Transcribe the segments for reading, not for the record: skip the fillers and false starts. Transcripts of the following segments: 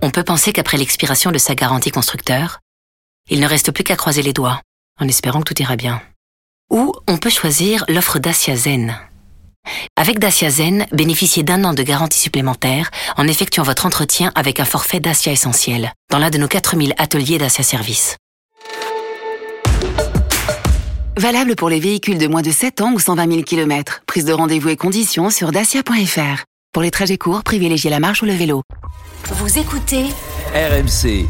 On peut penser qu'après l'expiration de sa garantie constructeur, il ne reste plus qu'à croiser les doigts, en espérant que tout ira bien. Ou on peut choisir l'offre Dacia Zen. Avec Dacia Zen, bénéficiez d'1 an de garantie supplémentaire en effectuant votre entretien avec un forfait Dacia Essentiel dans l'un de nos 4000 ateliers Dacia Service. Valable pour les véhicules de moins de 7 ans ou 120 000 km. Prise de rendez-vous et conditions sur dacia.fr. Pour les trajets courts, privilégiez la marche ou le vélo. Vous écoutez RMC.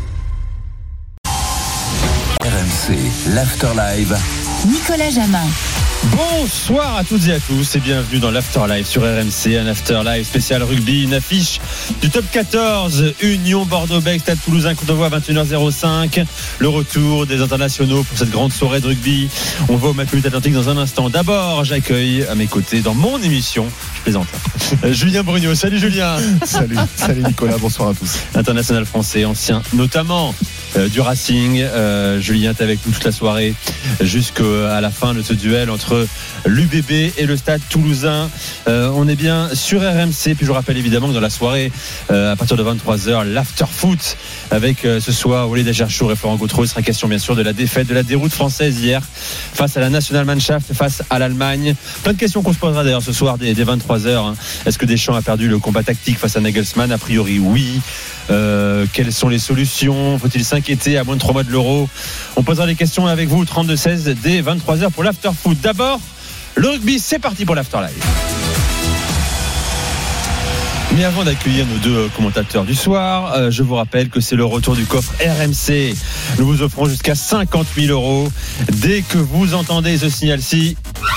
RMC, l'Afterlive. Nicolas Jamin. Bonsoir à toutes et à tous et bienvenue dans l'Afterlive sur RMC, un Afterlive spécial rugby, une affiche du top 14, Union Bordeaux-Bègles, Stade Toulousain, Courbevoie, 21h05, le retour des internationaux pour cette grande soirée de rugby. On va au match Atlantique dans un instant. D'abord, j'accueille à mes côtés dans mon émission, je plaisante, Julien Brugnot. Salut Julien. Salut Nicolas, bonsoir à tous. International français, ancien notamment du Racing. Julien est avec nous toute la soirée jusqu'à la fin de ce duel entre l'UBB et le Stade Toulousain. On est bien sur RMC. Puis je rappelle évidemment que dans la soirée, à partir de 23h, l'after foot avec ce soir Walid Acharchour et Florent Gautreau. Il sera question bien sûr de la défaite, de la déroute française hier face à la Nationalmannschaft, face à l'Allemagne. Plein de questions qu'on se posera d'ailleurs ce soir dès 23h. Est-ce que Deschamps a perdu le combat tactique face à Nagelsmann? A priori oui. Quelles sont les solutions? Faut-il s'inquiéter à moins de 3 mois de l'Euro? On posera des questions avec vous 32-16 dès 23h pour l'after foot. D'abord le rugby, c'est parti pour l'Afterlive. Mais avant d'accueillir nos deux commentateurs du soir, je vous rappelle que c'est le retour du coffre RMC. Nous vous offrons jusqu'à 50 000 euros dès que vous entendez ce signal-ci.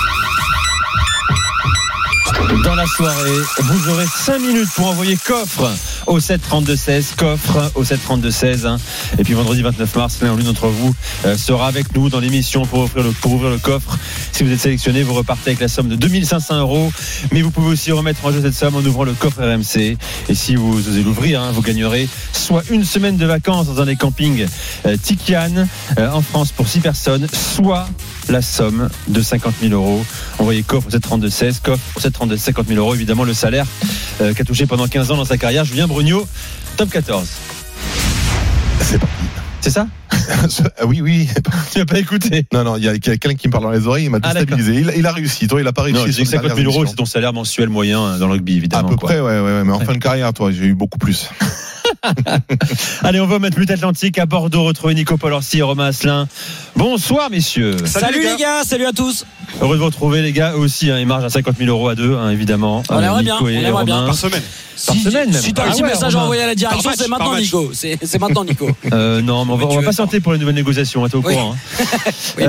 Dans la soirée, vous aurez 5 minutes pour envoyer coffre au 732-16, coffre au 732-16. Hein. Et puis vendredi 29 mars, l'un ou l'une d'entre vous sera avec nous dans l'émission pour ouvrir le coffre. Si vous êtes sélectionné, vous repartez avec la somme de 2500 euros. Mais vous pouvez aussi remettre en jeu cette somme en ouvrant le coffre RMC. Et si vous osez l'ouvrir, vous gagnerez soit une semaine de vacances dans un des campings Tikian en France pour 6 personnes, soit la somme de 50 000 euros. Envoyez coffre au 732-16, coffre au 732-16, 50 000 euros. Évidemment, le salaire qu'a touché pendant 15 ans dans sa carrière. Julien Brugnot, top 14. C'est parti. C'est ça? Oui. Tu n'as pas écouté? Non, il y a quelqu'un qui me parle dans les oreilles, il m'a déstabilisé. Il a réussi, toi il a pas réussi. Non, je dis que 50 000 euros, c'est ton salaire mensuel moyen dans le rugby, évidemment. À peu près, ouais. Mais en fin de carrière, toi, j'ai eu beaucoup plus. Allez, on va au match Atlantique à Bordeaux, retrouver Nico Paul-Orsi et Romain Asselin. Bonsoir messieurs. Salut les gars, salut à tous. Heureux de vous retrouver les gars, eux aussi ils margent à 50 000 euros à deux, évidemment. On aimerait bien, par semaine. Si tu as un petit message à envoyer à la direction, c'est maintenant Nico. C'est maintenant Nico. Non, mais on va patienter pour les nouvelles négociations, t'es au courant. Oui.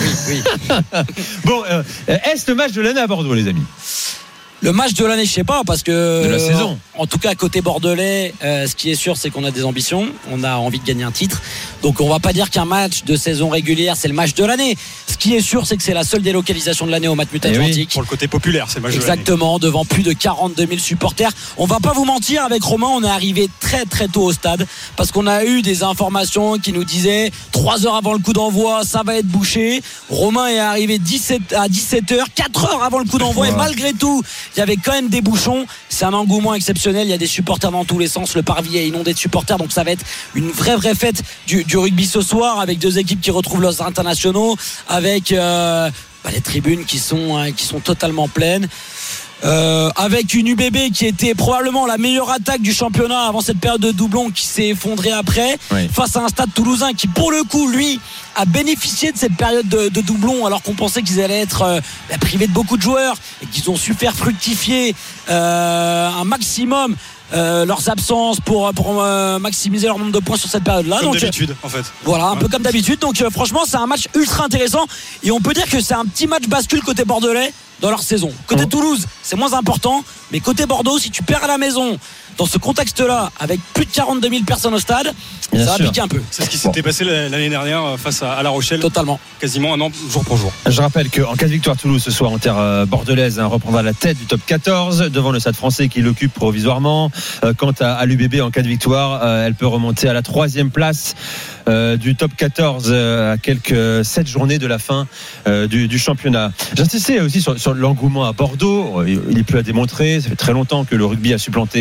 Bon, est-ce le match de l'année à Bordeaux les amis? Le match de l'année, je sais pas, parce que de la saison. En tout cas, côté bordelais, ce qui est sûr, c'est qu'on a des ambitions. On a envie de gagner un titre. Donc, on va pas dire qu'un match de saison régulière, c'est le match de l'année. Ce qui est sûr, c'est que c'est la seule délocalisation de l'année au Matmut Atlantique. Oui, pour le côté populaire, c'est le match de l'année. Exactement, devant plus de 42 000 supporters. On va pas vous mentir, avec Romain, on est arrivé très très tôt au stade parce qu'on a eu des informations qui nous disaient 3 heures avant le coup d'envoi, ça va être bouché. Romain est arrivé à 17h, 4 heures avant le coup d'envoi, et malgré tout, il y avait quand même des bouchons. C'est un engouement exceptionnel. Il y a des supporters dans tous les sens. Le parvis est inondé de supporters. Donc ça va être une vraie fête du rugby ce soir, avec deux équipes qui retrouvent leurs internationaux, avec les tribunes qui sont totalement pleines. Avec une UBB qui était probablement la meilleure attaque du championnat avant cette période de doublon, qui s'est effondrée après, face à un Stade Toulousain qui pour le coup lui a bénéficié de cette période de doublon, alors qu'on pensait qu'ils allaient être privés de beaucoup de joueurs et qu'ils ont su faire fructifier un maximum leurs absences pour maximiser leur nombre de points sur cette période-là. Comme d'habitude, en fait. Voilà, un peu comme d'habitude. Donc franchement, c'est un match ultra intéressant et on peut dire que c'est un petit match bascule côté bordelais dans leur saison. Côté Toulouse, c'est moins important, mais côté Bordeaux, si tu perds à la maison dans ce contexte-là, avec plus de 42 000 personnes au stade, ça va piquer un peu. C'est ce qui s'était passé l'année dernière face à La Rochelle. Totalement. Quasiment un an, jour pour jour. Je rappelle qu'en cas de victoire, Toulouse ce soir en terre bordelaise reprendra la tête du top 14 devant le Stade français qui l'occupe provisoirement. Quant à l'UBB, en cas de victoire, elle peut remonter à la 3e place du top 14 à quelques 7 journées de la fin du championnat. J'insistais aussi sur l'engouement à Bordeaux. Il est plus à démontrer. Ça fait très longtemps que le rugby a supplanté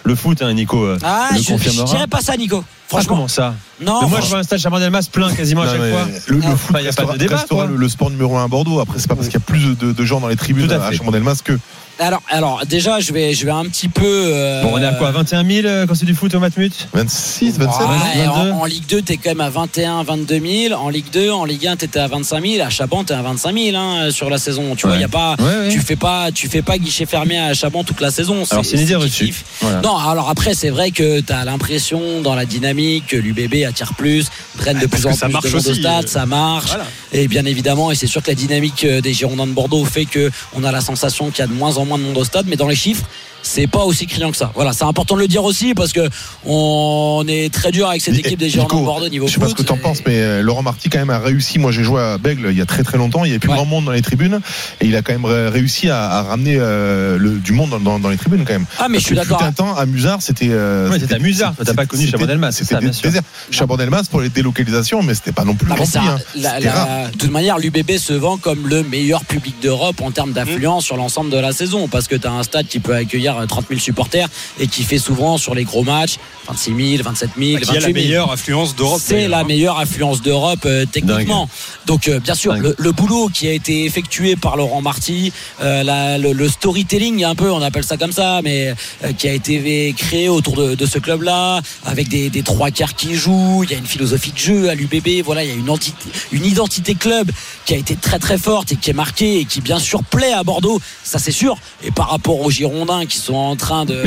le foot, hein, Nico. Le je confirmera. dirais pas ça, Nico. Franchement. Comment ça? Non. Mais moi, je vois un stade Chabandelmas plein quasiment à chaque fois. Le foot il n'y a pas de débat. restera le sport numéro 1 à Bordeaux. Après, c'est pas parce qu'il y a plus de gens dans les tribunes à Chabandelmas que. Alors déjà, je vais un petit peu. Bon, on est à quoi, 21 000 quand c'est du foot au Matmut? 26, 27. Ouais, en Ligue 2, t'es quand même à 21, 22 000. En Ligue 2, en Ligue 1, t'étais à 25 000. À Chaban, t'es à 25 000 sur la saison. Tu vois, y a pas. Tu fais pas guichet fermé à Chaban toute la saison. Alors c'est une idée reçue. Voilà. Non, alors après, c'est vrai que t'as l'impression dans la dynamique que l'UBB attire plus, draine de plus en plus de monde au stade, ça marche. Voilà. Et bien évidemment, et c'est sûr que la dynamique des Girondins de Bordeaux fait que on a la sensation qu'il y a de moins en moins de monde au stade, mais dans les chiffres, c'est pas aussi criant que ça. Voilà, c'est important de le dire aussi parce que on est très dur avec cette équipe des Girondins de Bordeaux niveau foot. Je sais pas ce que t'en penses, mais Laurent Marty quand même a réussi. Moi, j'ai joué à Bègle il y a très très longtemps. Il y avait plus grand monde dans les tribunes et il a quand même réussi à ramener du monde dans les tribunes quand même. Ah, mais je suis d'accord. Un temps à Musard, c'était. C'était à Musard. T'as pas connu Chabandelmas. C'était désert. Chabandelmas pour les délocalisations, mais c'était pas non plus rempli. De toute manière, l'UBB se vend comme le meilleur public d'Europe en termes d'affluence sur l'ensemble de la saison parce que t'as un stade qui peut accueillir 30 000 supporters et qui fait souvent sur les gros matchs 26 000, 27 000, 28 000. Qui a la meilleure affluence d'Europe. C'est la meilleure affluence d'Europe techniquement. Donc bien sûr, le boulot qui a été effectué par Laurent Marty, le storytelling un peu, on appelle ça comme ça, mais qui a été créé autour de ce club-là, avec des trois quarts qui jouent. Il y a une philosophie de jeu à l'UBB. Voilà, il y a une identité club qui a été très très forte et qui est marquée et qui bien sûr plaît à Bordeaux. Ça c'est sûr. Et par rapport aux Girondins qui sont en train de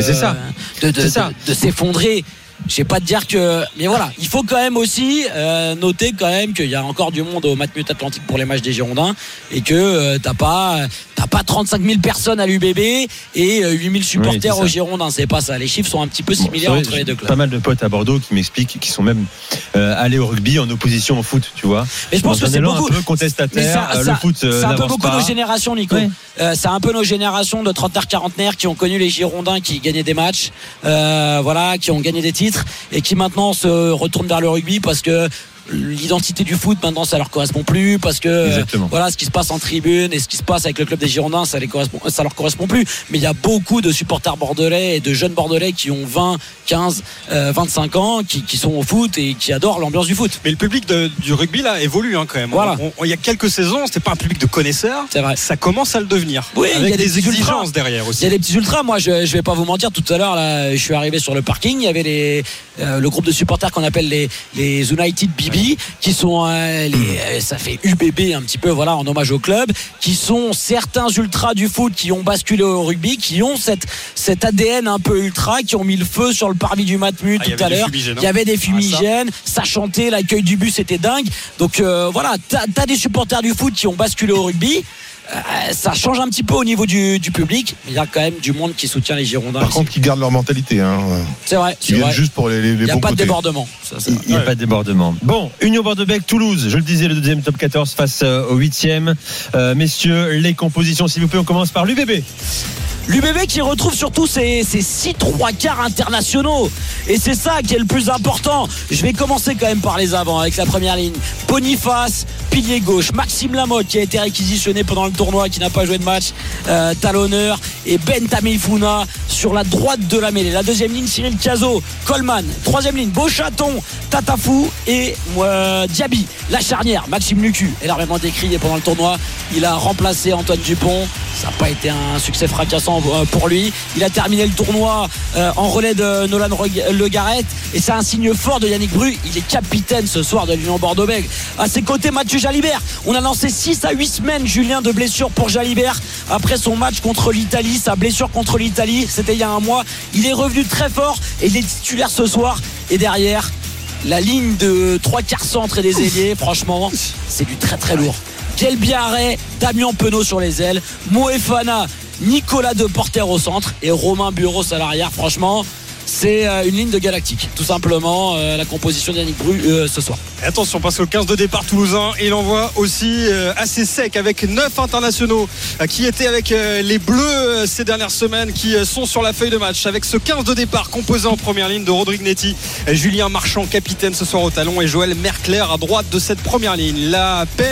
s'effondrer, je vais pas te dire que, mais voilà, il faut quand même aussi noter quand même qu'il y a encore du monde au Matmut Atlantique pour les matchs des Girondins et que t'as pas 35 000 personnes à l'UBB et 8 000 supporters aux Girondins. C'est pas ça. Les chiffres sont un petit peu similaires entre les deux clubs. Pas mal de potes à Bordeaux qui m'expliquent qu'ils sont même allés au rugby en opposition au foot, tu vois. Et je pense que c'est beaucoup un peu contestataire. Le foot, c'est un peu beaucoup nos générations, Nico. Oui. C'est un peu nos générations de trentenaires, quarantenaires qui ont connu les Girondins, qui gagnaient des matchs, qui ont gagné des titres et qui maintenant se retournent vers le rugby parce que l'identité du foot maintenant ça leur correspond plus parce que voilà ce qui se passe en tribune et ce qui se passe avec le club des Girondins ça leur correspond plus, mais il y a beaucoup de supporters bordelais et de jeunes bordelais qui ont 20, 15, 25 ans qui sont au foot et qui adorent l'ambiance du foot. Mais le public du rugby là évolue quand même. Voilà. Il y a quelques saisons c'était pas un public de connaisseurs, c'est vrai. Ça commence à le devenir. Oui, avec il y a des exigences derrière aussi. Il y a des petits ultras. Moi je vais pas vous mentir, tout à l'heure là je suis arrivé sur le parking, il y avait le groupe de supporters qu'on appelle les United BB qui sont ça fait UBB un petit peu en hommage au club, qui sont certains ultras du foot qui ont basculé au rugby, qui ont cet ADN un peu ultra, qui ont mis le feu sur le parvis du Matmut tout à l'heure. Il y avait des fumigènes, ça chantait, l'accueil du bus était dingue. Donc t'as des supporters du foot qui ont basculé au rugby. Ça change un petit peu au niveau du public, mais il y a quand même du monde qui soutient les Girondins. Par contre, qui gardent leur mentalité. C'est vrai. Qui viennent juste pour les bons côtés. Il n'y a pas de débordement. Il n'y a pas de débordement. Bon, Union Bordeaux-Bègles, Toulouse. Je le disais, le deuxième top 14 face au 8e. Messieurs, les compositions, s'il vous plaît, on commence par l'UBB. L'UBB qui retrouve surtout ses 6 3/4 internationaux. Et c'est ça qui est le plus important. Je vais commencer quand même par les avants avec la première ligne. Boniface, pilier gauche. Maxime Lamotte qui a été réquisitionné pendant le tournoi, qui n'a pas joué de match, talonneur. Et Ben Tameifuna sur la droite de la mêlée. La deuxième ligne, Cyril Cazot, Coleman. Troisième ligne, Beauchaton, Tatafou et Diaby. La charnière, Maxime Lucu, énormément décrié pendant le tournoi. Il a remplacé Antoine Dupont. Ça n'a pas été un succès fracassant pour lui. Il a terminé le tournoi en relais de Nolan Le Garrett et c'est un signe fort de Yannick Bru. Il est capitaine ce soir de l'Union Bordeaux-Bègles. À ses côtés, Mathieu Jalibert. On a lancé 6 à 8 semaines, Julien, de blessure pour Jalibert après son match contre l'Italie. Sa blessure contre l'Italie, c'était il y a un mois. Il est revenu très fort et il est titulaire ce soir. Et derrière, la ligne de 3/4 centre et des ailiers, franchement, c'est du très très lourd. Quel Biarret, Damien Penaud sur les ailes, Moefana, Nicolas Deporter au centre et Romain Bureau à l'arrière. Franchement, c'est une ligne de galactique, tout simplement, la composition d'Yannick Bru ce soir. Et attention, parce que le 15 de départ toulousain, il envoie aussi assez sec avec 9 internationaux qui étaient avec les Bleus ces dernières semaines, qui sont sur la feuille de match. Avec ce 15 de départ composé en première ligne de Rodrigue Netti, Julien Marchand, capitaine ce soir au talon, et Joël Mercler à droite de cette première ligne. La paire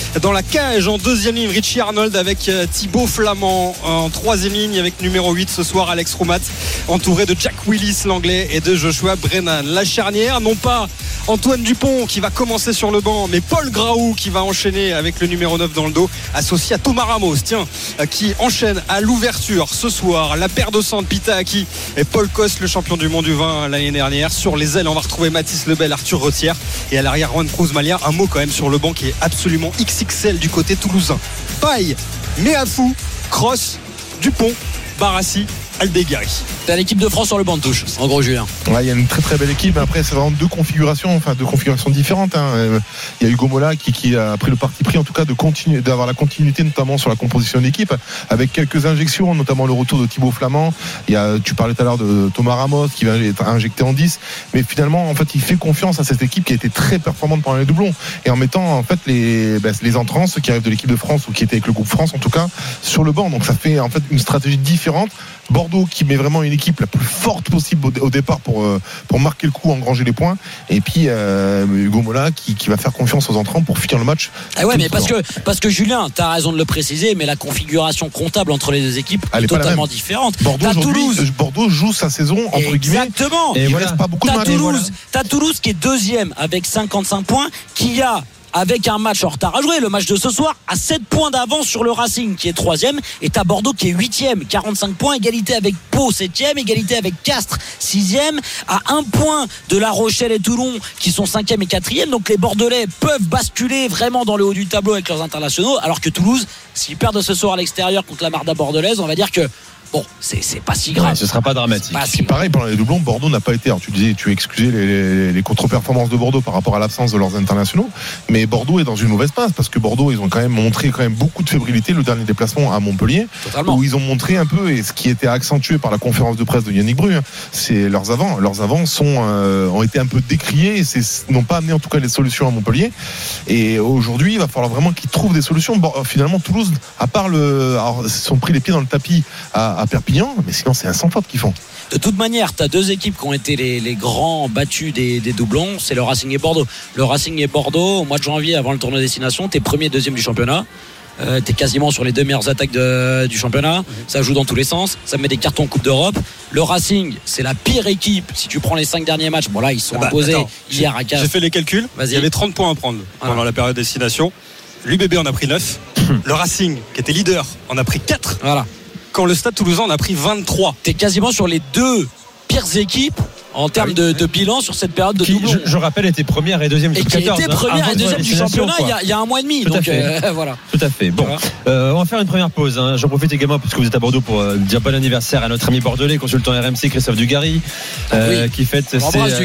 dans la cage. En deuxième ligne, Richie Arnold avec Thibaut Flamand. En troisième ligne, avec numéro 8 ce soir, Alex Roumat, entouré de Jack Willis l'anglais et de Joshua Brennan. La charnière, non pas Antoine Dupont qui va commencer sur le banc, mais Paul Graou qui va enchaîner avec le numéro 9 dans le dos, associé à Thomas Ramos, qui enchaîne à l'ouverture ce soir. La paire de centre, Pita Aki et Paul Coste, le champion du monde du vin l'année dernière. Sur les ailes, on va retrouver Mathis Lebel, Arthur Retière, et à l'arrière, Juan Cruz Malia. Un mot quand même sur le banc qui est absolument XXL du côté toulousain. Paille, Méafou, Cross, Dupont, Barassi, Aldeguerri. T'as l'équipe de France sur le banc de touche, en gros, Julien. Ouais, il y a une très très belle équipe. Après, c'est vraiment deux configurations différentes. Il y a Hugo Mola qui a pris le parti pris, en tout cas, d'avoir la continuité, notamment sur la composition d'équipe, avec quelques injections, notamment le retour de Thibaut Flamand. Tu parlais tout à l'heure de Thomas Ramos qui va être injecté en 10, mais finalement, en fait, il fait confiance à cette équipe qui a été très performante pendant les doublons, et en mettant en fait les entrants, ceux qui arrivent de l'équipe de France ou qui étaient avec le groupe France, en tout cas, sur le banc. Donc ça fait en fait une stratégie différente. Bordeaux qui met vraiment une équipe la plus forte possible au départ pour marquer le coup, engranger les points, et puis Hugo Mola qui va faire confiance aux entrants pour finir le match. Ah ouais, mais parce que Julien, t'as raison de le préciser, mais la configuration comptable entre les deux équipes est totalement différente. Bordeaux joue sa saison entre guillemets. Exactement. Et il reste pas beaucoup de matchs. T'as Toulouse qui est deuxième avec 55 points, qui a, avec un match en retard à jouer, le match de ce soir, à 7 points d'avance sur le Racing qui est 3e, et t'as Bordeaux qui est 8e, 45 points, égalité avec Pau 7e, égalité avec Castres 6e, à 1 point de La Rochelle et Toulon qui sont 5e et 4e. Donc les Bordelais peuvent basculer vraiment dans le haut du tableau avec leurs internationaux, alors que Toulouse, s'ils perdent ce soir à l'extérieur contre la Marda bordelaise, on va dire que bon, c'est pas si grave. Ouais, ce sera pas dramatique. C'est pareil, pendant les doublons, Bordeaux n'a pas été. Alors tu disais, tu excusais les contre-performances de Bordeaux par rapport à l'absence de leurs internationaux, mais Bordeaux est dans une mauvaise passe parce que Bordeaux, ils ont quand même montré beaucoup de fébrilité le dernier déplacement à Montpellier. Totalement. Où ils ont montré un peu, et ce qui était accentué par la conférence de presse de Yannick Bru, c'est leurs avants. Leurs avants ont été un peu décriés et n'ont pas amené en tout cas les solutions à Montpellier. Et aujourd'hui, il va falloir vraiment qu'ils trouvent des solutions. Finalement, Toulouse, à part ils se sont pris les pieds dans le tapis à Perpignan, mais sinon c'est un sans faute qu'ils font. De toute manière, tu as deux équipes qui ont été les grands battus des doublons, c'est le Racing et Bordeaux. Le Racing et Bordeaux, au mois de janvier, avant le tournoi destination, t'es premier et deuxième du championnat. T'es quasiment sur les deux meilleures attaques du championnat. Ça joue dans tous les sens, ça met des cartons Coupe d'Europe. Le Racing, c'est la pire équipe si tu prends les 5 derniers matchs. Bon là, ils sont imposés hier à Castres. J'ai fait les calculs. Il y avait 30 points à prendre pendant la période destination. L'UBB en a pris 9. Le Racing, qui était leader, en a pris 4. Voilà. Quand le Stade Toulousain en a pris 23. T'es quasiment sur les deux pires équipes en termes de bilan sur cette période de doublon. Je rappelle, était première et deuxième du top 14. Et qui était première et deuxième du championnat il y a un mois et demi. Tout à fait. Voilà. Tout à fait. Bon, on va faire une première pause. J'en profite également parce que vous êtes à Bordeaux pour dire bon anniversaire à notre ami bordelais, consultant RMC, Christophe Dugarry, qui fête ses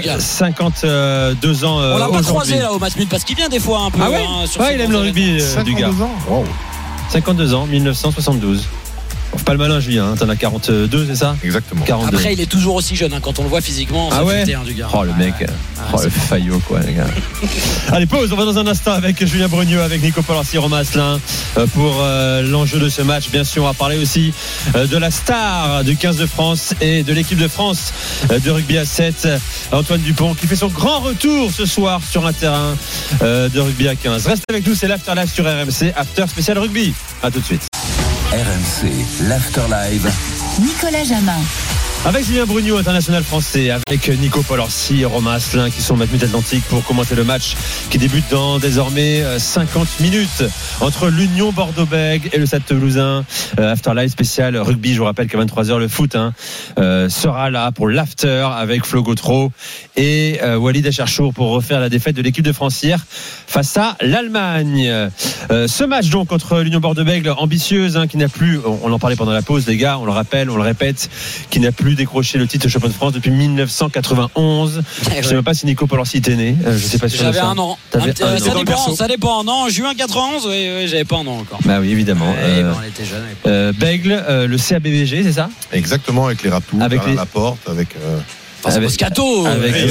52 ans. On l'a pas croisé là au match mute parce qu'il vient des fois un peu. Ah ouais, il aime le rugby, Dugarry. 52 ans, 1972. Pas le malin, Julien, t'en as 42, c'est ça? Exactement. 42. Après, il est toujours aussi jeune, quand on le voit physiquement. Du gars. Oh, le mec, le faillot, quoi, les gars. Allez, pause, on va dans un instant avec Julien Breugnot, avec Nico Paul-Arcy, Romain Asselin, pour l'enjeu de ce match. Bien sûr, on va parler aussi de la star du 15 de France et de l'équipe de France de rugby à 7, Antoine Dupont, qui fait son grand retour ce soir sur un terrain de rugby à 15. Reste avec nous, c'est l'After Live sur RMC, After spécial rugby. À tout de suite. RMC, l'Afterlive. Nicolas Jamin. Avec Julien Breugnot, international français, avec Nico Paul-Arcy et Romain Asselin qui sont Matmut Atlantique pour commenter le match qui débute dans désormais 50 minutes entre l'Union Bordeaux-Bègles et le Stade Toulousain. Afterlife spécial rugby, je vous rappelle qu'à 23h le foot sera là pour l'after avec Flo Gautreau et Walid Acharchour pour refaire la défaite de l'équipe de France hier face à l'Allemagne. Ce match donc entre l'Union Bordeaux-Bègles ambitieuse, qui n'a plus, on en parlait pendant la pause les gars, on le rappelle, on le répète, qui n'a plus décroché le titre de champion de France depuis 1991. Je ne sais même pas si Nico Paul-Arcy était né. Je sais pas si j'avais un an. Ça dépend. Non, juin 91, oui, j'avais pas un an encore. Bah oui, évidemment. On était jeunes. Bègles, le CABVG, c'est ça? Exactement, avec les Raptous, avec la porte, avec Moscato,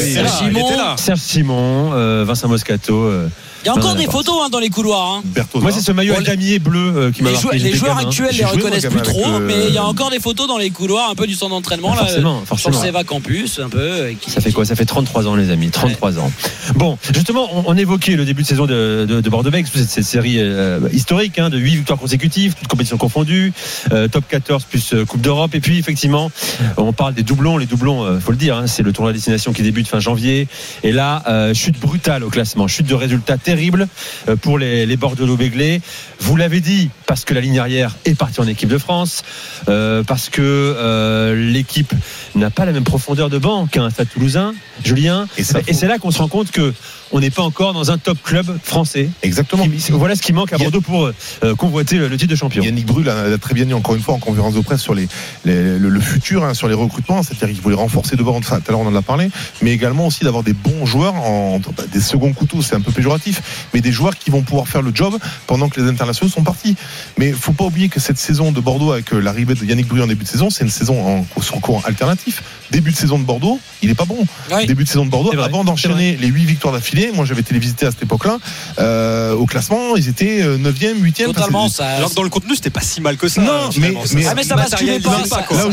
Serge Simon, Vincent Moscato. Il y a encore des photos dans les couloirs. Bertozza. Moi, c'est ce maillot damier bleu qui m'a marqué. Les joueurs actuels les reconnaissent plus trop, mais il y a avec, encore des photos dans les couloirs un peu du centre d'entraînement là, sur le Seva Campus un peu. Ça fait quoi? Ça fait 33 ans, les amis, 33 ans. Bon, justement, on évoquait le début de saison de Bordeaux-Bègles, cette série historique de 8 victoires consécutives, toutes compétitions confondues, top 14 plus Coupe d'Europe. Et puis, effectivement, on parle des doublons. Les doublons, faut le dire, c'est le tournoi à destination qui débute fin janvier. Et là, chute brutale au classement, chute de résultats terrible pour les Bordeaux-Bègles. Vous l'avez dit, parce que la ligne arrière est partie en équipe de France, parce que l'équipe n'a pas la même profondeur de banc qu'un Stade Toulousain, Julien. Et c'est là qu'on se rend compte que on n'est pas encore dans un top club français. Exactement. Voilà ce qui manque à Bordeaux pour convoiter le titre de champion. Yannick Brul a très bien dit encore une fois en conférence de presse sur le futur, sur les recrutements. C'est-à-dire qu'il voulait renforcer devant, tout à l'heure on en a parlé, mais également aussi d'avoir des bons joueurs, des seconds couteaux, c'est un peu péjoratif, mais des joueurs qui vont pouvoir faire le job pendant que les internationaux sont partis. Mais il ne faut pas oublier que cette saison de Bordeaux, avec l'arrivée de Yannick Brul en début de saison, c'est une saison sur courant alternatif. Début de saison de Bordeaux, il n'est pas bon. Oui. Début de saison de Bordeaux, avant d'enchaîner les 8 victoires d'affilée, moi j'avais télévisité à cette époque-là, au classement, ils étaient 9e, 8e. Totalement, alors que dans le contenu, c'était pas si mal que ça. Non, mais ça basculait pas. Là où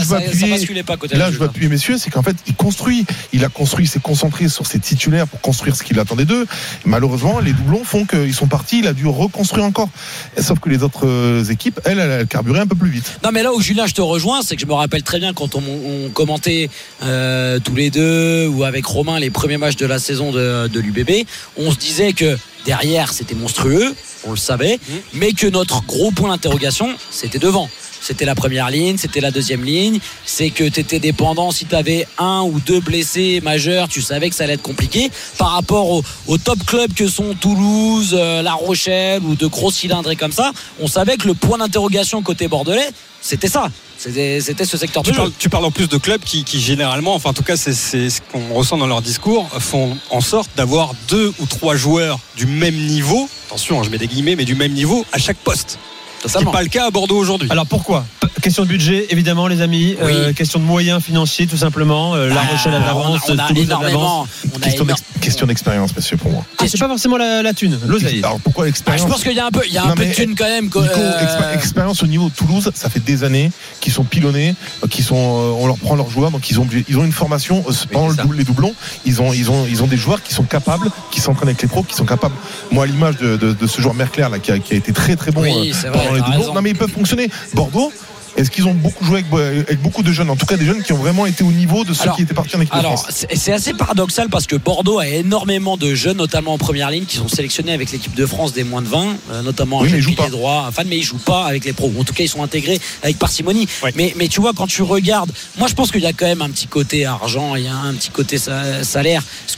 je veux appuyer, messieurs, c'est qu'en fait, il a construit, il s'est concentré sur ses titulaires pour construire ce qu'il attendait d'eux. Malheureusement, les doublons font qu'ils sont partis, il a dû reconstruire encore. Sauf que les autres équipes, elles carburaient un peu plus vite. Non, mais là où Julien, je te rejoins, c'est que je me rappelle très bien quand on commentait tous les deux ou avec Romain les premiers matchs de la saison de l'UBB, on se disait que derrière c'était monstrueux, on le savait, mais que notre gros point d'interrogation c'était devant. C'était la première ligne, c'était la deuxième ligne. C'est que tu étais dépendant. Si tu avais un ou deux blessés majeurs, tu savais que ça allait être compliqué. Par rapport aux top clubs que sont Toulouse, La Rochelle ou de gros cylindrés comme ça, on savait que le point d'interrogation côté bordelais, c'était ça. C'était ce secteur de jeu. Tu parles en plus de clubs qui généralement, enfin en tout cas c'est ce qu'on ressent dans leur discours, font en sorte d'avoir 2 ou 3 joueurs du même niveau. Attention, je mets des guillemets, mais du même niveau à chaque poste. Ce n'est pas le cas à Bordeaux aujourd'hui. Alors pourquoi? Question de budget, évidemment, les amis. Oui. Question de moyens financiers, tout simplement. La Rochelle à l'avance, Toulouse à l'avance. Question d'expérience, monsieur, pour moi. C'est pas forcément la thune, l'oseille. Alors pourquoi l'expérience? Je pense qu'il y a un peu de thune quand même. Nico, expérience au niveau de Toulouse, ça fait des années qu'ils sont pilonnés, on leur prend leurs joueurs, donc ils ont une formation pendant les doublons. Ils ont des joueurs qui sont capables, qui s'entraînent avec les pros, qui sont capables. Moi, à l'image de ce joueur Merclair là, qui a été très très bon pendant les doublons. Non mais ils peuvent fonctionner. Bordeaux, est-ce qu'ils ont beaucoup joué avec beaucoup de jeunes, en tout cas des jeunes qui ont vraiment été au niveau de ceux qui étaient partis en équipe de France? C'est assez paradoxal parce que Bordeaux a énormément de jeunes, notamment en première ligne, qui sont sélectionnés avec l'équipe de France des moins de 20, notamment avec les droits, mais ils jouent pas avec les pros. En tout cas, ils sont intégrés avec parcimonie. Ouais. Mais tu vois, quand tu regardes, moi je pense qu'il y a quand même un petit côté argent, il y a un petit côté salaire. Ce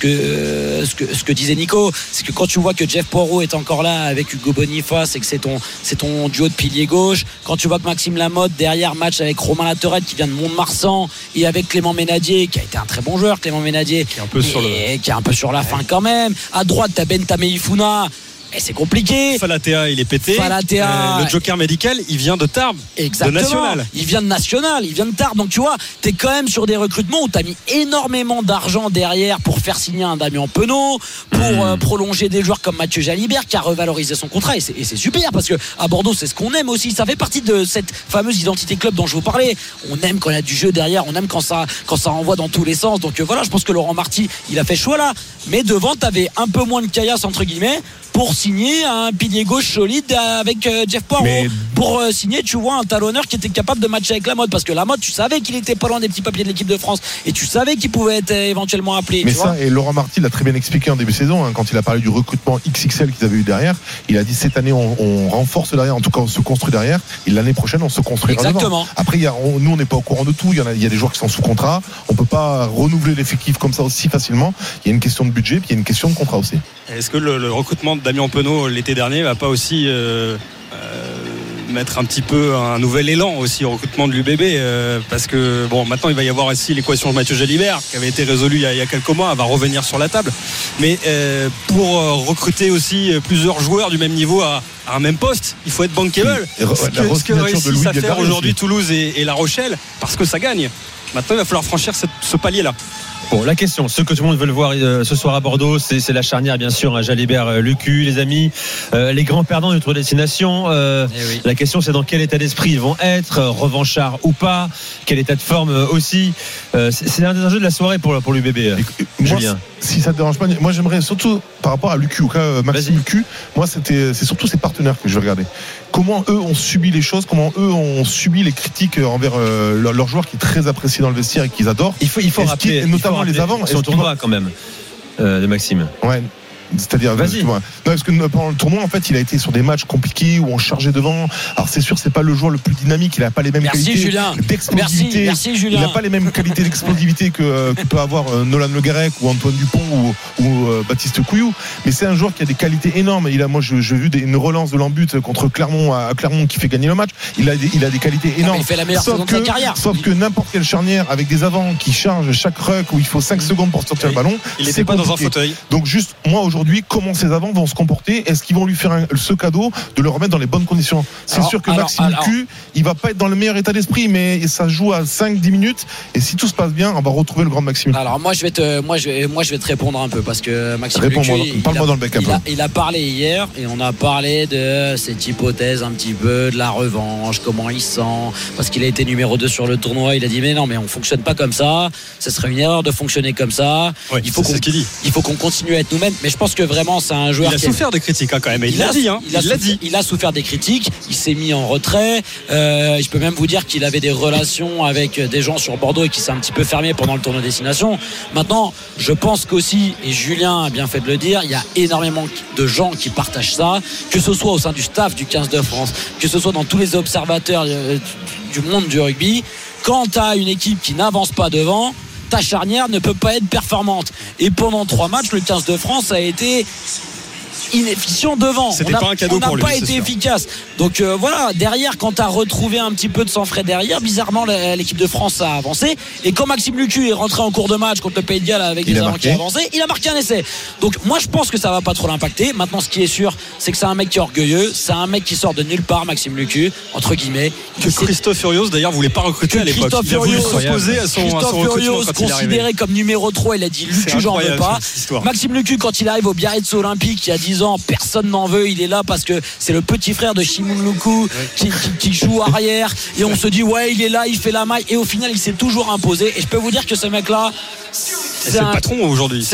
que disait Nico, c'est que quand tu vois que Jeff Poirot est encore là avec Hugo Boniface et que c'est ton duo de pilier gauche, quand tu vois que Maxime Lamotte derrière, match avec Romain Laterette qui vient de Mont-de-Marsan et avec Clément Ménadier qui a été un très bon joueur, Clément Ménadier qui est un peu sur la fin quand même. À droite t'as Ben Tameifuna. Et c'est compliqué. Falatea, il est pété. Le joker médical, il vient de Tarbes. Exactement. De National. Il vient de National, il vient de Tarbes. Donc tu vois, t'es quand même sur des recrutements où t'as mis énormément d'argent derrière pour faire signer un Damien Penaud, pour prolonger des joueurs comme Mathieu Jalibert qui a revalorisé son contrat. Et c'est super parce que à Bordeaux, c'est ce qu'on aime aussi. Ça fait partie de cette fameuse identité club dont je vous parlais. On aime quand il y a du jeu derrière, on aime quand ça envoie dans tous les sens. Donc voilà, je pense que Laurent Marty, il a fait choix là. Mais devant, t'avais un peu moins de caillasse entre guillemets pour signer un pilier gauche solide avec Jeff Poirot. Pour signer, tu vois, un talonneur qui était capable de matcher avec Lamotte, parce que Lamotte, tu savais qu'il était pas loin des petits papiers de l'équipe de France et tu savais qu'il pouvait être éventuellement appelé. Mais ça, et Laurent Marty l'a très bien expliqué en début de saison, quand il a parlé du recrutement XXL qu'ils avaient eu derrière. Il a dit cette année on renforce derrière, en tout cas on se construit derrière, et l'année prochaine on se construira devant. Après nous on n'est pas au courant de tout, il y a des joueurs qui sont sous contrat, on peut pas renouveler l'effectif comme ça aussi facilement. Il y a une question de budget, puis il y a une question de contrat aussi. Est-ce que le recrutement de Damien Penaud l'été dernier va pas aussi mettre un petit peu un nouvel élan aussi au recrutement de l'UBB, parce que maintenant il va y avoir aussi l'équation de Mathieu Jalibert qui avait été résolue il y a quelques mois, elle va revenir sur la table, mais pour recruter aussi plusieurs joueurs du même niveau à un même poste, il faut être bankable. Ce que réussissent à faire aujourd'hui Toulouse et La Rochelle, parce que ça gagne. Maintenant il va falloir franchir ce palier là. Bon, la question, ce que tout le monde veut le voir ce soir à Bordeaux, c'est la charnière, bien sûr, Jalibert-Lucu, les amis, les grands perdants de notre destination. Oui. La question, c'est dans quel état d'esprit ils vont être, revanchards ou pas, quel état de forme aussi. C'est un des enjeux de la soirée pour l'UBB. Julien. Si ça te dérange pas, moi j'aimerais surtout par rapport à Lucu, au cas Maxime Lucu, moi c'est surtout ses partenaires que je vais regarder. Comment eux ont subi les choses, comment eux ont subi les critiques envers leur joueur qui est très apprécié dans le vestiaire et qu'ils adorent. Il faut rappeler, notamment les avants. Son tournoi quand même de Maxime. Ouais. C'est-à-dire, non, parce que pendant le tournoi, en fait, il a été sur des matchs compliqués où on chargeait devant. Alors, c'est sûr, c'est pas le joueur le plus dynamique. Il n'a pas les mêmes qualités d'explosivité. Merci, Julien. Il n'a pas les mêmes qualités d'explosivité que peut avoir Nolan Le Garec ou Antoine Dupont ou Baptiste Couillou. Mais c'est un joueur qui a des qualités énormes. Moi, j'ai vu une relance de l'embut contre Clermont à Clermont qui fait gagner le match. Il a des qualités énormes. Il fait la meilleure saison de sa carrière. Sauf que n'importe quelle charnière avec des avants qui chargent chaque ruck où il faut 5 secondes pour sortir le ballon. Il n'était pas dans un fauteuil. Donc, juste, moi, aujourd'hui, comment ces avants vont se comporter? Est-ce qu'ils vont lui faire ce cadeau de le remettre dans les bonnes conditions? C'est sûr que Maxime Lucu, il va pas être dans le meilleur état d'esprit, mais ça joue à 5-10 minutes et si tout se passe bien, on va retrouver le grand Maxime Lucu. Alors moi je vais te répondre un peu parce que Maxime Lucu, parle-moi dans le bec un peu. Il a parlé hier et on a parlé de cette hypothèse un petit peu de la revanche, comment il sent, parce qu'il a été numéro 2 sur le tournoi. Il a dit mais non, mais on fonctionne pas comme ça, ce serait une erreur de fonctionner comme ça. Ouais, il faut qu'on continue à être nous-mêmes. Mais je pense que vraiment c'est un joueur qui a souffert des critiques quand même. Il l'a dit. Il a souffert des critiques. Il s'est mis en retrait. Je peux même vous dire qu'il avait des relations avec des gens sur Bordeaux et qu'il s'est un petit peu fermé pendant le tournoi destination. Maintenant, je pense qu'aussi, et Julien a bien fait de le dire, il y a énormément de gens qui partagent ça, que ce soit au sein du staff du 15 de France, que ce soit dans tous les observateurs du monde du rugby. Quand tu as une équipe qui n'avance pas devant, ta charnière ne peut pas être performante. Et pendant 3 matchs, le 15 de France a été inefficient devant. C'était pas un cadeau pour lui. On n'a pas été efficace. Donc voilà, derrière, quand tu as retrouvé un petit peu de sang frais derrière, bizarrement, l'équipe de France a avancé. Et quand Maxime Lucu est rentré en cours de match contre le Pays de Galles avec des avants qui ont avancé, il a marqué un essai. Donc moi, je pense que ça va pas trop l'impacter. Maintenant, ce qui est sûr, c'est que c'est un mec qui est orgueilleux. C'est un mec qui sort de nulle part, Maxime Lucu, entre guillemets. Que Christophe Furios, d'ailleurs, voulait pas recruter à l'époque. Il a voulu s'opposer à son Furios, considéré comme numéro 3, il a dit Lucu, j'en veux pas. Maxime Lucu, quand il arrive au Biarritz Olympique il y a 10 ans, personne n'en veut. Il est là parce que c'est le petit frère de Shimon Luku qui joue arrière. Et on se dit, ouais, il est là, il fait la maille. Et au final, il s'est toujours imposé. Et je peux vous dire que ce mec-là, c'est le patron aujourd'hui.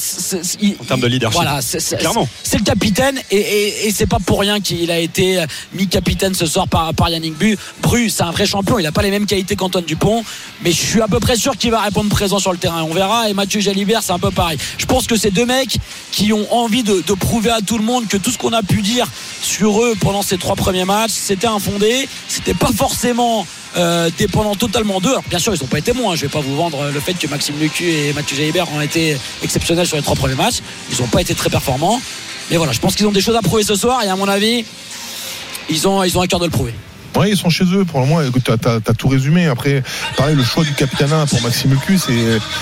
En termes de leadership. Voilà, clairement. C'est le capitaine et c'est pas pour rien qu'il a été mis capitaine ce soir par Yannick Bru. C'est un vrai champion. Il n'a pas les mêmes qualités qu'Antoine Dupont, mais je suis à peu près sûr qu'il va répondre présent sur le terrain. On verra. Et Mathieu Jalibert, c'est un peu pareil. Je pense que c'est 2 mecs qui ont envie de prouver à tout le monde que tout ce qu'on a pu dire sur eux pendant ces 3 premiers matchs, c'était infondé. C'était pas forcément dépendant totalement d'eux. Alors, bien sûr, ils n'ont pas été bons. Je vais pas vous vendre le fait que Maxime Lucu et Mathieu Jalibert ont été exceptionnels sur les 3 premiers matchs. Ils n'ont pas été très performants. Mais voilà, je pense qu'ils ont des choses à prouver ce soir et à mon avis, ils ont à cœur de le prouver. Oui, ils sont chez eux. Pour le moment, tu as tout résumé. Après, pareil, le choix du capitanat pour Maxime Lucu, c'est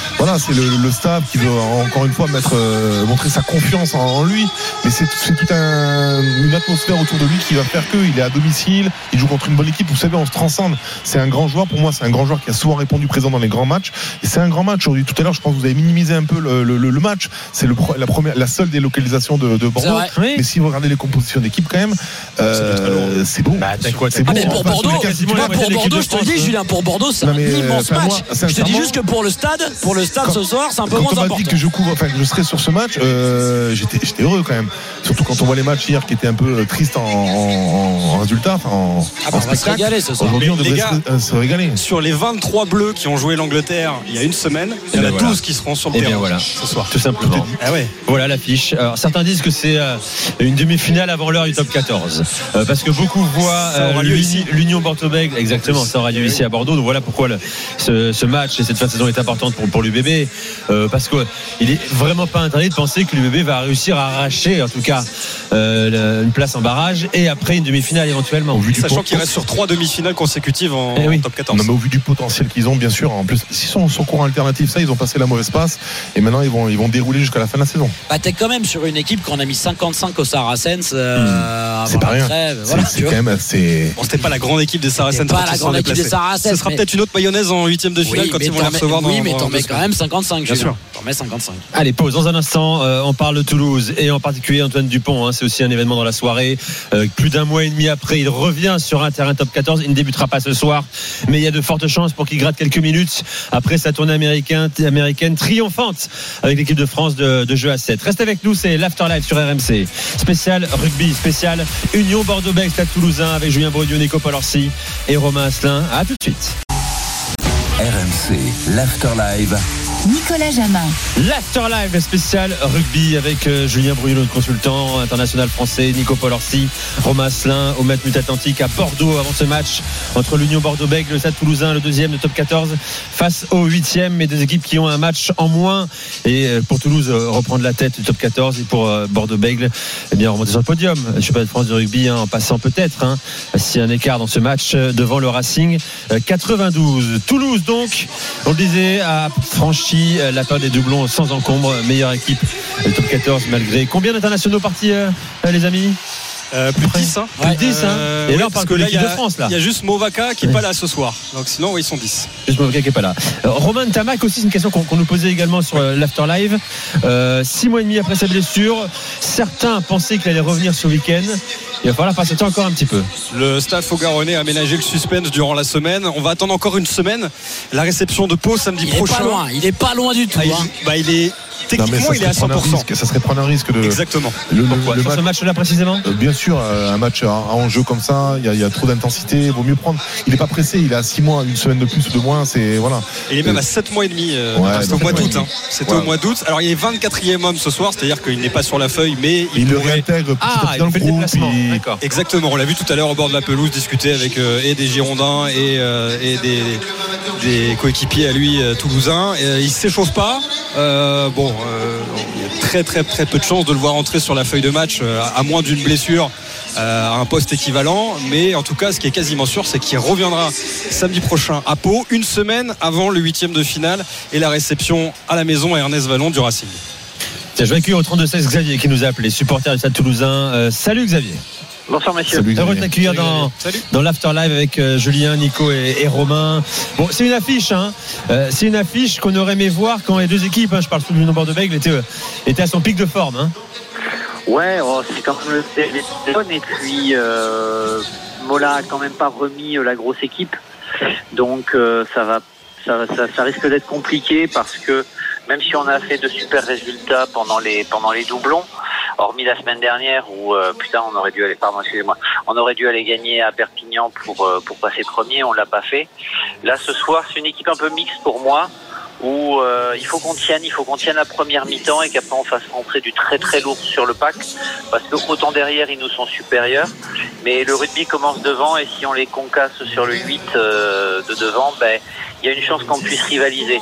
le staff qui veut encore une fois montrer sa confiance en lui. Mais c'est toute une atmosphère autour de lui qui va faire qu'il est à domicile, il joue contre une bonne équipe. Vous savez, on se transcende. C'est un grand joueur. Pour moi, c'est un grand joueur qui a souvent répondu présent dans les grands matchs. Et c'est un grand match aujourd'hui. Tout à l'heure, je pense que vous avez minimisé un peu le match. C'est la seule délocalisation de Bordeaux. Mais si vous regardez les compositions d'équipe, quand même, c'est beau. C'est beau. Pour Bordeaux, je te dis, Julien, pour Bordeaux, c'est un immense match. Je te dis juste que pour le stade ce soir, c'est un peu moins important. Quand on m'a dit que je serais sur ce match, j'étais heureux quand même. Surtout quand on voit les matchs hier qui étaient un peu tristes en résultat, en on va se régaler ce soir. Aujourd'hui, on devrait se régaler. Sur les 23 bleus qui ont joué l'Angleterre il y a une semaine, il y en a 12 qui seront sur le terrain ce soir. Tout simplement. Voilà l'affiche. Alors, certains disent que c'est une demi-finale avant l'heure du top 14. Parce que beaucoup voient l'Union Bordeaux-Bègles, exactement, ça aura lieu ici à Bordeaux. Donc voilà pourquoi ce match et cette fin de saison est importante pour l'UBB, parce qu'il est vraiment pas interdit de penser que l'UBB va réussir à arracher en tout cas une place en barrage et après une demi-finale demi-finale éventuellement. Sachant qu'il reste sur 3 demi-finales consécutives en top 14. Non, mais au vu du potentiel qu'ils ont, bien sûr, en plus, s'ils sont sur courant alternatif, ça, ils ont passé la mauvaise passe et maintenant ils vont dérouler jusqu'à la fin de la saison. T'es quand même sur une équipe qu'on a mis 55 au Saracens. C'est pas rien. C'est quand même assez. Bon, c'était pas la grande équipe des Saracens. C'était pas la grande équipe des Saracens. Ce sera peut-être une autre mayonnaise en 8e de finale quand ils vont les recevoir dans. Oui, mais t'en mets quand même 55. Bien sûr. T'en mets 55. Allez, pause. Dans un instant, on parle de Toulouse et en particulier Antoine Dupont. C'est aussi un événement dans la soirée. Plus d'un mois et demi après, il revient sur un terrain top 14. Il ne débutera pas ce soir, mais il y a de fortes chances pour qu'il gratte quelques minutes après sa tournée américaine triomphante avec l'équipe de France de jeu à 7. Reste avec nous, c'est l'Afterlife sur RMC. Spécial rugby, spécial Union Bordeaux-Bègles, Stade Toulousain avec Julien Brognion, Nico Polorsi et Romain Asselin. À tout de suite. RMC, l'Afterlife. Nicolas Jamin. L'Afterlife spécial rugby avec Julien Brognion, notre consultant international français, Nico Polorsi, Romain Asselin au Matmut Atlantique à Bordeaux avant ce match entre l'Union Bordeaux-Bègles, le Stade Toulousain, le deuxième de top 14 face au 8e, mais des équipes qui ont un match en moins. Et pour Toulouse, reprendre la tête du top 14 et pour Bordeaux-Bègles, eh bien remonter sur le podium. Je suis pas de France de rugby en passant peut-être s'il y a un écart dans ce match devant le Racing 92. Toulouse donc, on le disait, a franchi la période des doublons sans encombre, meilleure équipe du top 14 malgré combien d'internationaux partis les amis? Plus de 10 plus de 10 et là on parle que de là l'équipe de France là. Il y a juste Movaka qui est pas là ce soir, donc sinon ils sont 10. Juste Movaka qui est pas là. Romain Tamac aussi, c'est une question qu'on nous posait également sur l'Afterlive. 6 mois et demi après sa blessure, certains pensaient qu'il allait revenir ce week-end. Il va falloir patienter encore un petit peu. Le staff au Garonnais a aménagé le suspense durant la semaine. On va attendre encore une semaine. La réception de Pau samedi prochain. Il est pas loin du tout. Il est techniquement il est à 100%. Ça serait prendre un risque de. Exactement. Pourquoi sur ce match-là précisément bien sûr, un match à enjeu comme ça, il y a trop d'intensité. Il vaut mieux prendre. Il n'est pas pressé. Il est à 6 mois, une semaine de plus ou de moins. C'est voilà. Il est même à 7 mois et demi. C'était au mois d'août. C'était au mois d'août. Alors il est 24e homme ce soir, c'est-à-dire qu'il n'est pas sur la feuille, mais il le réintègre petit à petit dans le groupe. Exactement. On l'a vu tout à l'heure au bord de la pelouse discuter avec et des Girondins et des coéquipiers à lui toulousains. Il s'échauffe pas. Il y a très très très peu de chances de le voir entrer sur la feuille de match, à moins d'une blessure à un poste équivalent. Mais en tout cas, ce qui est quasiment sûr, c'est qu'il reviendra samedi prochain à Pau, une semaine avant le 8e de finale et la réception à la maison à Ernest Vallon du Racing. Tiens, je vais accueillir au 32-16 Xavier qui nous a appelé, supporter du Stade Toulousain. Salut Xavier. Bonsoir messieurs. Heureux de t'accueillir dans l'Afterlive avec Julien, Nico et Romain. Bon, c'est une affiche, c'est une affiche qu'on aurait aimé voir quand les deux équipes, je parle sous le nombre de Bègles, étaient à son pic de forme. Ouais, c'est quand même le téléphone et puis Mola a quand même pas remis la grosse équipe, donc ça risque d'être compliqué parce que même si on a fait de super résultats pendant les doublons, hormis la semaine dernière où on aurait dû aller gagner à Perpignan pour passer premier, on l'a pas fait. Là ce soir c'est une équipe un peu mixte pour moi où il faut qu'on tienne la première mi-temps et qu'après on fasse rentrer du très très lourd sur le pack parce que autant derrière ils nous sont supérieurs, mais le rugby commence devant et si on les concasse sur le 8 de devant, il y a une chance qu'on puisse rivaliser.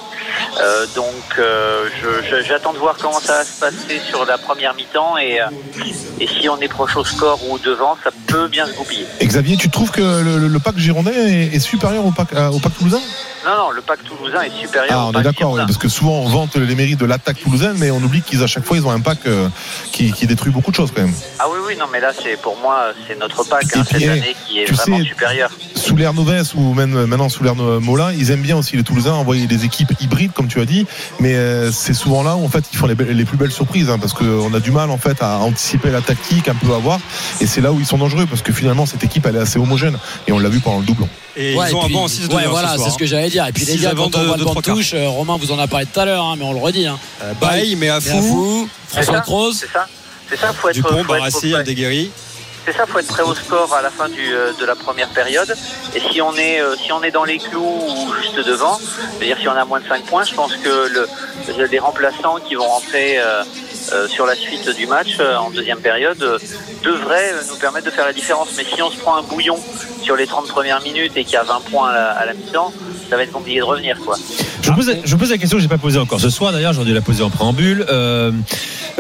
J'attends de voir comment ça va se passer sur la première mi-temps et si on est proche au score ou devant, ça peut bien se goupiller. Et Xavier, tu trouves que le pack girondin est supérieur au pack toulousain? Non, le pack toulousain est supérieur au pack d'accord, parce que souvent on vante les mérites de l'attaque toulousaine, mais on oublie qu'à chaque fois ils ont un pack qui détruit beaucoup de choses quand même. Ah oui, non, mais là pour moi c'est notre pack cette année qui est vraiment supérieur. Sous l'ère Novès ou même maintenant sous l'ère Mola, ils aiment bien aussi les Toulousains envoyer des équipes hybrides comme tu as dit, mais c'est souvent là où en fait ils font les plus belles surprises parce qu'on a du mal en fait à anticiper la tactique, un peu à voir, et c'est là où ils sont dangereux parce que finalement cette équipe elle est assez homogène et on l'a vu pendant le doublon. Et ils ont un banc en 6-2. Voilà, c'est ce que j'allais dire. Et puis les gars, quand on voit le banc de touche, Romain vous en a parlé tout à l'heure, mais on le redit. Baye, Méafou, François Croze. C'est ça, faut être Dupont, Barassi, Aldeguerri. C'est ça, faut être prêt au score à la fin de la première période. Et si on est dans les clous ou juste devant, c'est-à-dire si on a moins de 5 points, je pense que les remplaçants qui vont rentrer sur la suite du match en deuxième période devraient nous permettre de faire la différence. Mais si on se prend un bouillon sur les 30 premières minutes et qu'il y a 20 points à la mi-temps, ça va être compliqué de revenir, quoi. Je pose la question que j'ai pas posée encore ce soir. D'ailleurs, j'aurais dû la poser en préambule.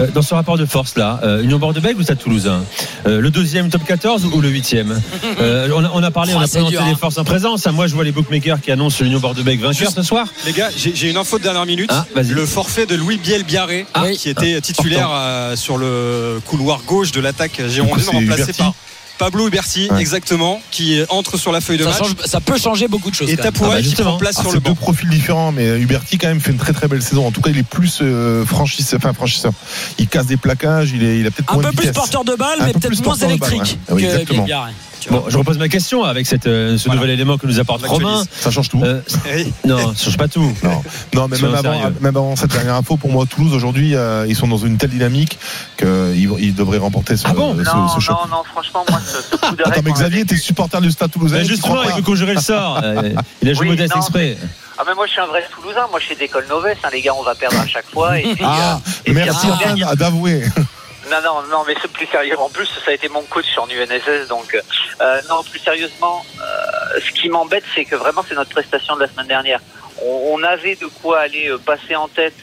Dans ce rapport de force là, Union Bordeaux-Bègles ou Stade Toulousain, le deuxième top 14 ou le huitième? On a parlé, on a présenté les forces en présence. Moi, je vois les bookmakers qui annoncent l'Union Bordeaux-Bègles vainqueur ce soir. Les gars, j'ai une info de dernière minute. Le forfait de Louis Biel-Biarré, qui était titulaire sur le couloir gauche de l'attaque girondine, remplacé par Pablo Huberti, exactement, qui entre sur la feuille de match. Ça peut changer beaucoup de choses. Et Tapouret qui prend place sur le banc. C'est deux profils différents, mais Huberti quand même fait une très très belle saison. En tout cas, il est plus franchisseur. Il casse des plaquages, il a peut-être un moins de peu vitesse. plus porteur de balle, mais peut-être moins électrique que Biel-Biarré. Bon, je repose ma question avec ce nouvel élément que nous apporte Romain. Ça change tout. Non, ça change pas tout. Non, mais même avant cette dernière info, pour moi, Toulouse aujourd'hui, ils sont dans une telle dynamique qu'ils devraient remporter ce choc. Non, franchement, moi, ce coup d'arrêt. Attends, mais Xavier, t'es supporter du Stade Toulousain. Justement, il veut conjurer le sort. Il a joué modeste exprès. Mais moi je suis un vrai Toulousain, moi je suis d'école Novès, les gars, on va perdre à chaque fois. Et puis, merci d'avouer. Non, mais c'est plus sérieux. En plus, ça a été mon coach en UNSS, donc non, plus sérieusement, ce qui m'embête, c'est que vraiment, c'est notre prestation de la semaine dernière. On avait de quoi aller passer en tête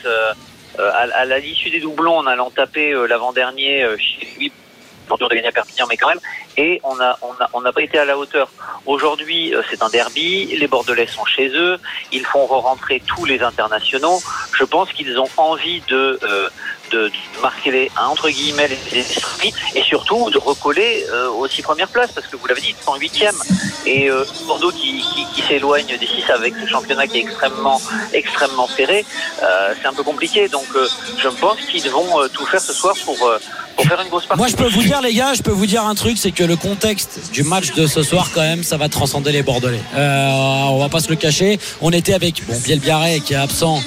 à l'issue des doublons en allant taper l'avant-dernier chez lui. De gagner à Perpignan, mais quand même, et on n'a pas été à la hauteur. Aujourd'hui, c'est un derby, les Bordelais sont chez eux, ils font re-rentrer tous les internationaux. Je pense qu'ils ont envie de marquer entre guillemets les esprits, et surtout de recoller aux 6 premières places, parce que vous l'avez dit, ils sont 8e, et Bordeaux qui s'éloigne des 6 avec ce championnat qui est extrêmement serré, c'est un peu compliqué. Donc je pense qu'ils vont tout faire ce soir pour faire une grosse partie. Moi, je peux vous dire, les gars, un truc, c'est que le contexte du match de ce soir, quand même, ça va transcender les Bordelais. On va pas se le cacher. On était avec Biel-Biarré qui est absent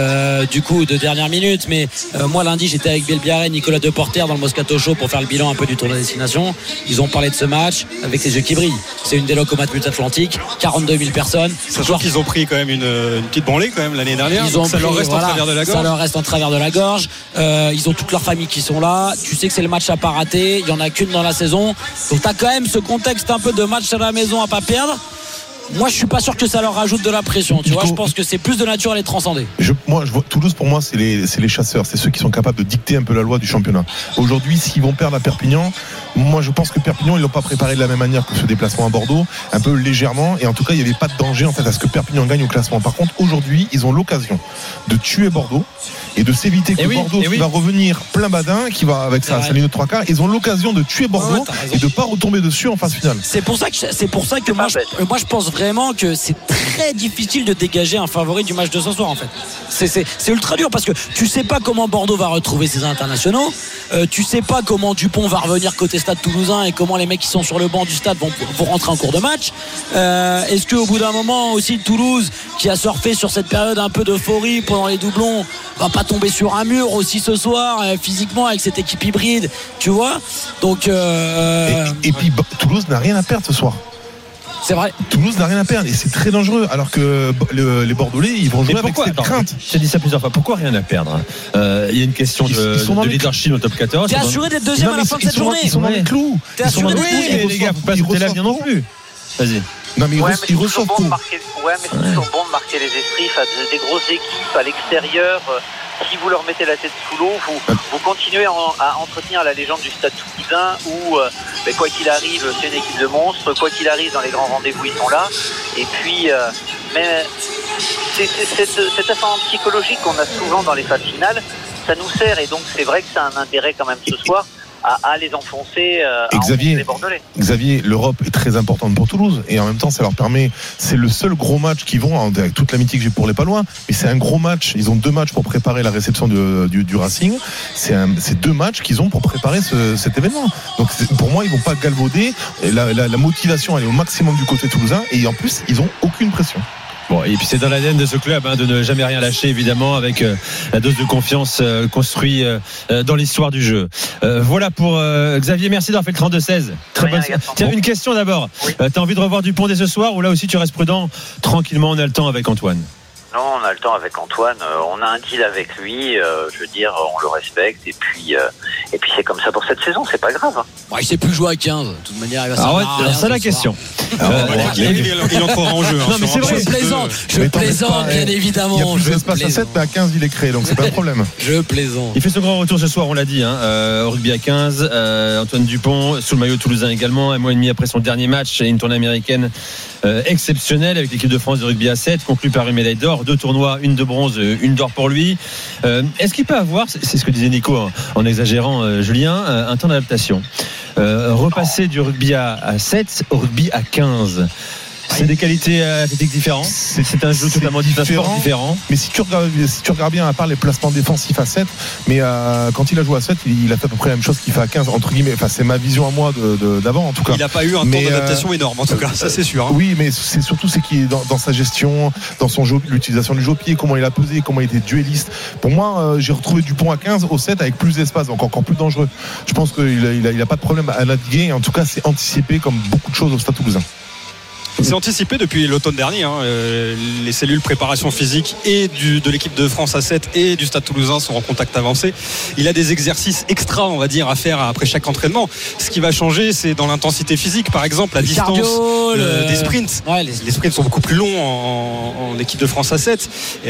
du coup de dernière minute, mais moi lundi j'étais avec Biel-Biarré, Nicolas Deporter dans le Moscato Show pour faire le bilan un peu du tournoi destination. Ils ont parlé de ce match avec les yeux qui brillent. C'est une des locomotives atlantiques, 42 000 personnes. Sachant qu'ils ont pris quand même une petite branlée quand même l'année dernière. Ça leur reste en travers de la gorge. Ça leur reste en travers de la gorge. Ils ont toute leur famille qui sont là. Tu sais que c'est le match à pas rater. Il y en a qu'une dans la saison. Donc t'as quand même ce contexte un peu de match à la maison à pas perdre. Moi, je suis pas sûr que ça leur rajoute de la pression. Tu vois, je pense que c'est plus de nature à les transcender. Toulouse, pour moi, c'est les chasseurs. C'est ceux qui sont capables de dicter un peu la loi du championnat. Aujourd'hui, s'ils vont perdre à Perpignan, moi, je pense que Perpignan, ils l'ont pas préparé de la même manière que ce déplacement à Bordeaux, un peu légèrement. Et en tout cas, il n'y avait pas de danger en fait à ce que Perpignan gagne au classement. Par contre, aujourd'hui, ils ont l'occasion de tuer Bordeaux et de s'éviter que Bordeaux qui va revenir plein badin, qui va avec sa ligne de 3 quarts. Ils ont l'occasion de tuer Bordeaux et de pas retomber dessus en phase finale. C'est pour ça que moi, je pense vraiment que c'est très difficile de dégager un favori du match de ce soir en fait. C'est ultra dur parce que tu sais pas comment Bordeaux va retrouver ses internationaux, tu sais pas comment Dupont va revenir côté Stade Toulousain et comment les mecs qui sont sur le banc du stade vont rentrer en cours de match. Est-ce qu'au bout d'un moment aussi Toulouse, qui a surfé sur cette période un peu d'euphorie pendant les doublons, va pas tomber sur un mur aussi ce soir physiquement avec cette équipe hybride, tu vois. Donc et puis Toulouse n'a rien à perdre ce soir. C'est vrai. Toulouse n'a rien à perdre et c'est très dangereux. Alors que les Bordelais, ils vont jouer avec cette crainte. J'ai dit ça plusieurs fois. Pourquoi rien à perdre? Il y a une question de leadership au top 14. T'es assuré d'être deuxième à la fin de cette journée. Ils sont dans les clous. T'es assuré d'être deuxième. Les gars, faut pas sauter l'avion non plus. Vas-y. Non mais ils reçoivent tout. C'est toujours bon de marquer les esprits face à des grosses équipes à l'extérieur. Si vous leur mettez la tête sous l'eau, vous continuez à entretenir la légende du Stade Toulousain où, quoi qu'il arrive, c'est une équipe de monstres. Quoi qu'il arrive, dans les grands rendez-vous, ils sont là. Et puis, mais c'est cet ascendant psychologique qu'on a souvent dans les phases finales. Ça nous sert et donc c'est vrai que ça a un intérêt quand même ce soir à les enfoncer, à enfoncer les Bordelais. Xavier, l'Europe est très importante pour Toulouse et en même temps ça leur permet, c'est le seul gros match qu'ils vont, avec toute l'amitié que j'ai pour les Palois, mais c'est un gros match. Ils ont 2 matchs pour préparer la réception du Racing. C'est 2 matchs qu'ils ont pour préparer cet événement. Donc pour moi ils vont pas galvauder. La motivation elle est au maximum du côté toulousain et en plus ils ont aucune pression. Bon, et puis c'est dans l'ADN de ce club de ne jamais rien lâcher, évidemment, avec la dose de confiance construite dans l'histoire du jeu. Voilà pour Xavier, merci d'avoir fait le 32-16. Très bonne. Tiens, une question d'abord. Oui. T'as envie de revoir Dupont dès ce soir ou là aussi tu restes prudent? Tranquillement, on a le temps avec Antoine. Non, on a le temps avec Antoine. On a un deal avec lui. Je veux dire, on le respecte. Et puis c'est comme ça pour cette saison. C'est pas grave. Bon, il sait plus jouer à 15. De toute manière, il va Alors, servir à rien c'est la ce question. Il entrera en jeu. Non, mais c'est vrai. Je plaisante, bien évidemment. Il y a plus d'espace à 7, mais à 15 il est créé, donc c'est pas un problème. Je plaisante. Il fait son grand retour ce soir, on l'a dit, au rugby à 15. Antoine Dupont, sous le maillot toulousain également, un mois et demi après son dernier match et une tournée américaine exceptionnelle avec l'équipe de France de rugby à 7, conclue par une médaille d'or, 2 tournois, une de bronze, une d'or pour lui. Est-ce qu'il peut avoir, c'est ce que disait Nico en exagérant, Julien, un temps d'adaptation, repasser du rugby à 7 au rugby à 15? C'est des qualités athlétiques différentes. C'est un jeu totalement différent. Mais si tu regardes bien, à part les placements défensifs à 7, mais quand il a joué à 7, il a fait à peu près la même chose qu'il fait à 15, entre guillemets. Enfin, c'est ma vision à moi d'avant, en tout cas. Il n'a pas eu un temps d'adaptation énorme, en tout cas, ça c'est sûr. Oui, mais c'est surtout qu'il est dans sa gestion, dans son jeu, l'utilisation du jeu au pied, comment il a pesé, comment il était duelliste. Pour moi, j'ai retrouvé Dupont à 15 au 7 avec plus d'espace, donc encore plus dangereux. Je pense qu'il a pas de problème à naviguer. En tout cas, c'est anticipé comme beaucoup de choses au Stade Toulousain. C'est anticipé depuis l'automne dernier. Les cellules préparation physique et de l'équipe de France à 7 et du Stade Toulousain sont en contact avancé. Il a des exercices extra, on va dire, à faire après chaque entraînement. Ce qui va changer, c'est dans l'intensité physique, par exemple, la distance des sprints. Ouais, les sprints sont beaucoup plus longs en équipe de France à 7.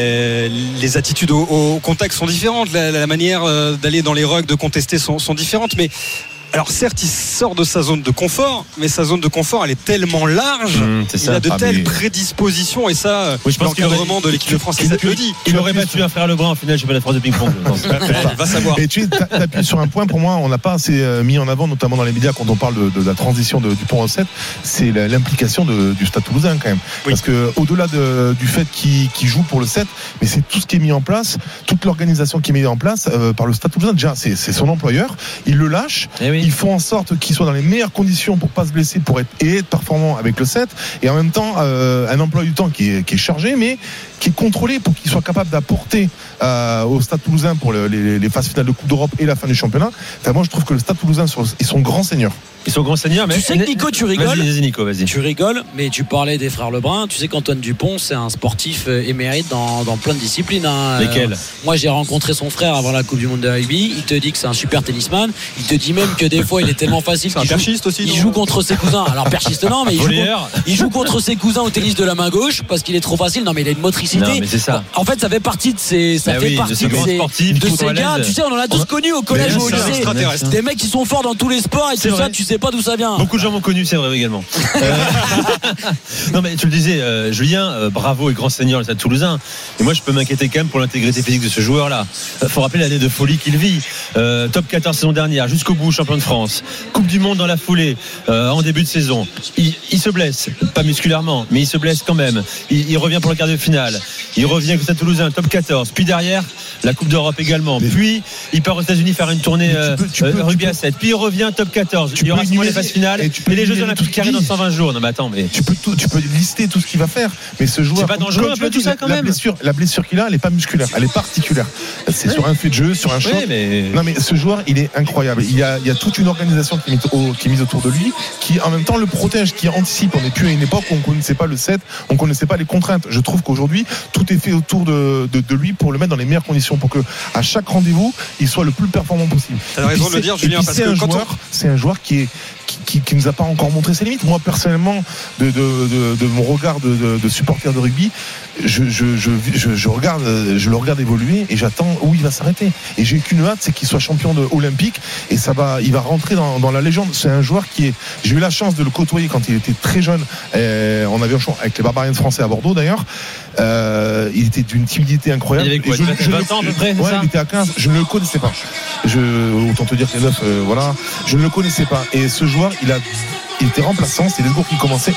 Les attitudes au contact sont différentes. La manière d'aller dans les rucks, de contester sont différentes. Mais alors certes, il sort de sa zone de confort, mais sa zone de confort, elle est tellement large. Il a de telles prédispositions, et ça, oui, je pense l'encadrement de l'équipe de France le dit. Il aurait battu un frère Lebrun en finale, je sais pas, la France de ping-pong. Va savoir. Et tu appuies sur un point, pour moi, on n'a pas assez mis en avant, notamment dans les médias, quand on parle de la transition du pont au 7, c'est l'implication du Stade Toulousain quand même. Oui. Parce que au-delà du fait qu'il joue pour le 7, mais c'est tout ce qui est mis en place, toute l'organisation qui est mise en place par le Stade Toulousain. Déjà, c'est son employeur, il le lâche. Ils font en sorte qu'il soit dans les meilleures conditions pour pas se blesser, pour être performant avec le 7, et en même temps un emploi du temps qui est chargé, mais qui est contrôlé pour qu'il soit capable d'apporter au Stade Toulousain pour les phases finales de Coupe d'Europe et la fin du championnat. Enfin, moi je trouve que le Stade Toulousain est son grand seigneur. Ils sont grands seigneurs, mais tu sais que Nico, tu rigoles. Vas-y, Nico, vas-y. Tu rigoles, mais tu parlais des frères Lebrun. Tu sais qu'Antoine Dupont, c'est un sportif émérite dans plein de disciplines. Lesquelles moi, j'ai rencontré son frère avant la Coupe du Monde de rugby. Il te dit que c'est un super tennisman. Il te dit même que des fois, il est tellement facile qu'il joue contre ses cousins. Alors perchiste, non, mais il joue contre ses cousins au tennis de la main gauche parce qu'il est trop facile. Non, mais il a une motricité. Non, mais c'est ça. En fait, ça fait partie de ces gars. Tu sais, on en a tous connus au collège ou au lycée. Des mecs qui sont forts dans tous les sports et tout ça. Tu sais pas d'où ça vient. Beaucoup de gens m'ont connu, c'est vrai également. Non, mais tu le disais, Julien, bravo et grand seigneur le Stade Toulousain. Et moi, je peux m'inquiéter quand même pour l'intégrité physique de ce joueur-là. Faut rappeler l'année de folie qu'il vit. Top 14 saison dernière, jusqu'au bout, champion de France. Coupe du Monde dans la foulée, en début de saison. Il se blesse, pas musculairement, mais il se blesse quand même. Il revient pour le quart de finale. Il revient avec le Stade Toulousain, top 14. Puis derrière, la Coupe d'Europe également. Puis, il part aux États-Unis faire une tournée rugby à 7. Puis il revient top 14. Il y aura les phases finales. Et les Jeux Olympiques qui arrivent dans 120 jours. Non, mais attends, mais tu peux lister tout ce qu'il va faire, mais ce joueur, c'est pas dangereux un peu tout ça quand même. La blessure qu'il a, elle est pas musculaire, elle est particulière. C'est sur un fait de jeu, sur un choc. Non, mais ce joueur, il est incroyable. Il y a toute une organisation qui est mise autour de lui, qui en même temps le protège, qui anticipe. On n'est plus à une époque où on connaissait pas le 7, on connaissait pas les contraintes. Je trouve qu'aujourd'hui, tout est fait autour de lui pour le mettre dans les meilleures conditions, pour que à chaque rendez-vous, il soit le plus performant possible. T'as raison de le dire, Julien, parce que c'est un joueur qui nous a pas encore montré ses limites. Moi personnellement, de mon regard de supporter de rugby, je le regarde évoluer et j'attends où il va s'arrêter. Et j'ai qu'une hâte, c'est qu'il soit champion olympique, et il va rentrer dans la légende. C'est un joueur j'ai eu la chance de le côtoyer quand il était très jeune. On avait un choix avec les Barbarians français à Bordeaux d'ailleurs. Il était d'une timidité incroyable. Il avait quoi, 20 ans à peu près, ouais, il était à 15. Je ne le connaissais pas. Autant te dire que les 9, voilà. Je ne le connaissais pas. Et ce joueur, il était remplaçant. C'est Lesbourg qui commençait.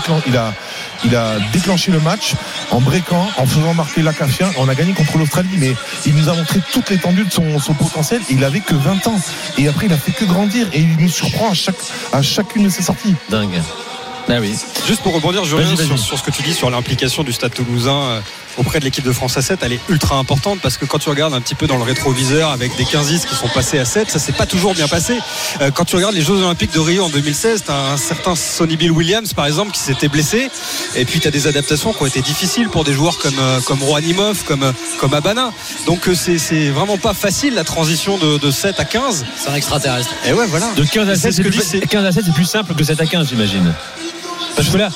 Il a déclenché le match en breakant, en faisant marquer l'Acafia. On a gagné contre l'Australie, mais il nous a montré toute l'étendue de son potentiel. Il avait que 20 ans. Et après, il a fait que grandir. Et il nous surprend à chacune de ses sorties. Dingue. Ah oui. Juste pour rebondir, Julien, Vas-y. sur ce que tu dis sur l'implication du Stade Toulousain auprès de l'équipe de France à 7, elle est ultra importante parce que quand tu regardes un petit peu dans le rétroviseur avec des 15 qui sont passés à 7, ça s'est pas toujours bien passé. Quand tu regardes les Jeux Olympiques de Rio en 2016, tu as un certain Sonny Bill Williams par exemple qui s'était blessé, et puis tu as des adaptations qui ont été difficiles pour des joueurs comme Rouanimov, comme Abana. Donc c'est vraiment pas facile la transition de 7 à 15. C'est un extraterrestre. Et ouais, voilà. De 15 à 7, c'est plus simple que 7 à 15, j'imagine. Parce que là,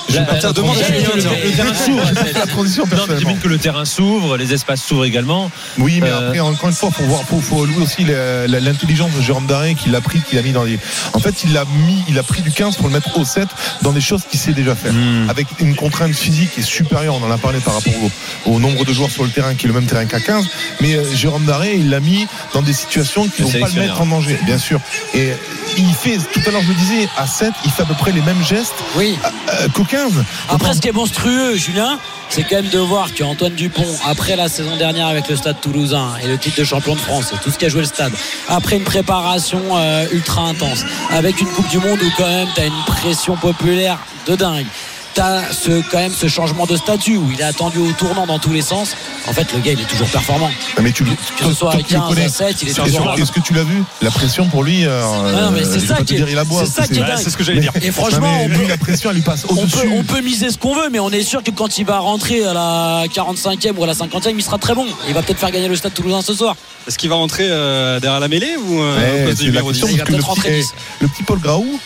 le terrain s'ouvre. La transition, Non, mais j'imagine que le terrain s'ouvre, les espaces s'ouvrent également. Oui, mais après, encore une fois, faut louer aussi l'intelligence de Jérôme Daré qu'il a mis dans les. En fait, il a pris du 15 pour le mettre au 7 dans des choses qu'il sait déjà faire. Avec une contrainte physique qui est supérieure, on en a parlé par rapport au nombre de joueurs sur le terrain qui est le même terrain qu'à 15. Mais Jérôme Daré, il l'a mis dans des situations qui ne vont pas le mettre en danger, bien sûr. Et il fait, tout à l'heure je le disais, à 7, il fait à peu près les mêmes gestes qu'au 15. Après, ce qui est monstrueux, Julien, c'est quand même de voir qu'Antoine Dupont, après la saison dernière avec le Stade Toulousain et le titre de champion de France et tout ce qu'a joué le Stade, après une préparation ultra intense, avec une Coupe du Monde où quand même tu as une pression populaire de dingue, t'as quand même ce changement de statut où il est attendu au tournant dans tous les sens. En fait, le gars, il est toujours performant. Mais que ce soit à 15 à 7, il est toujours là. Est-ce que tu l'as vu? La pression pour lui, non, mais c'est ça qui est dingue. C'est ce que j'allais dire. Et franchement, la pression, elle lui passe au-dessus. On peut miser ce qu'on veut, mais on est sûr que quand il va rentrer à la 45e ou à la 50e, il sera très bon. Il va peut-être faire gagner le Stade Toulousain ce soir. Est-ce qu'il va rentrer derrière la mêlée ou c'est la question, il va peut-être rentrer 10. Le petit Paul Graou,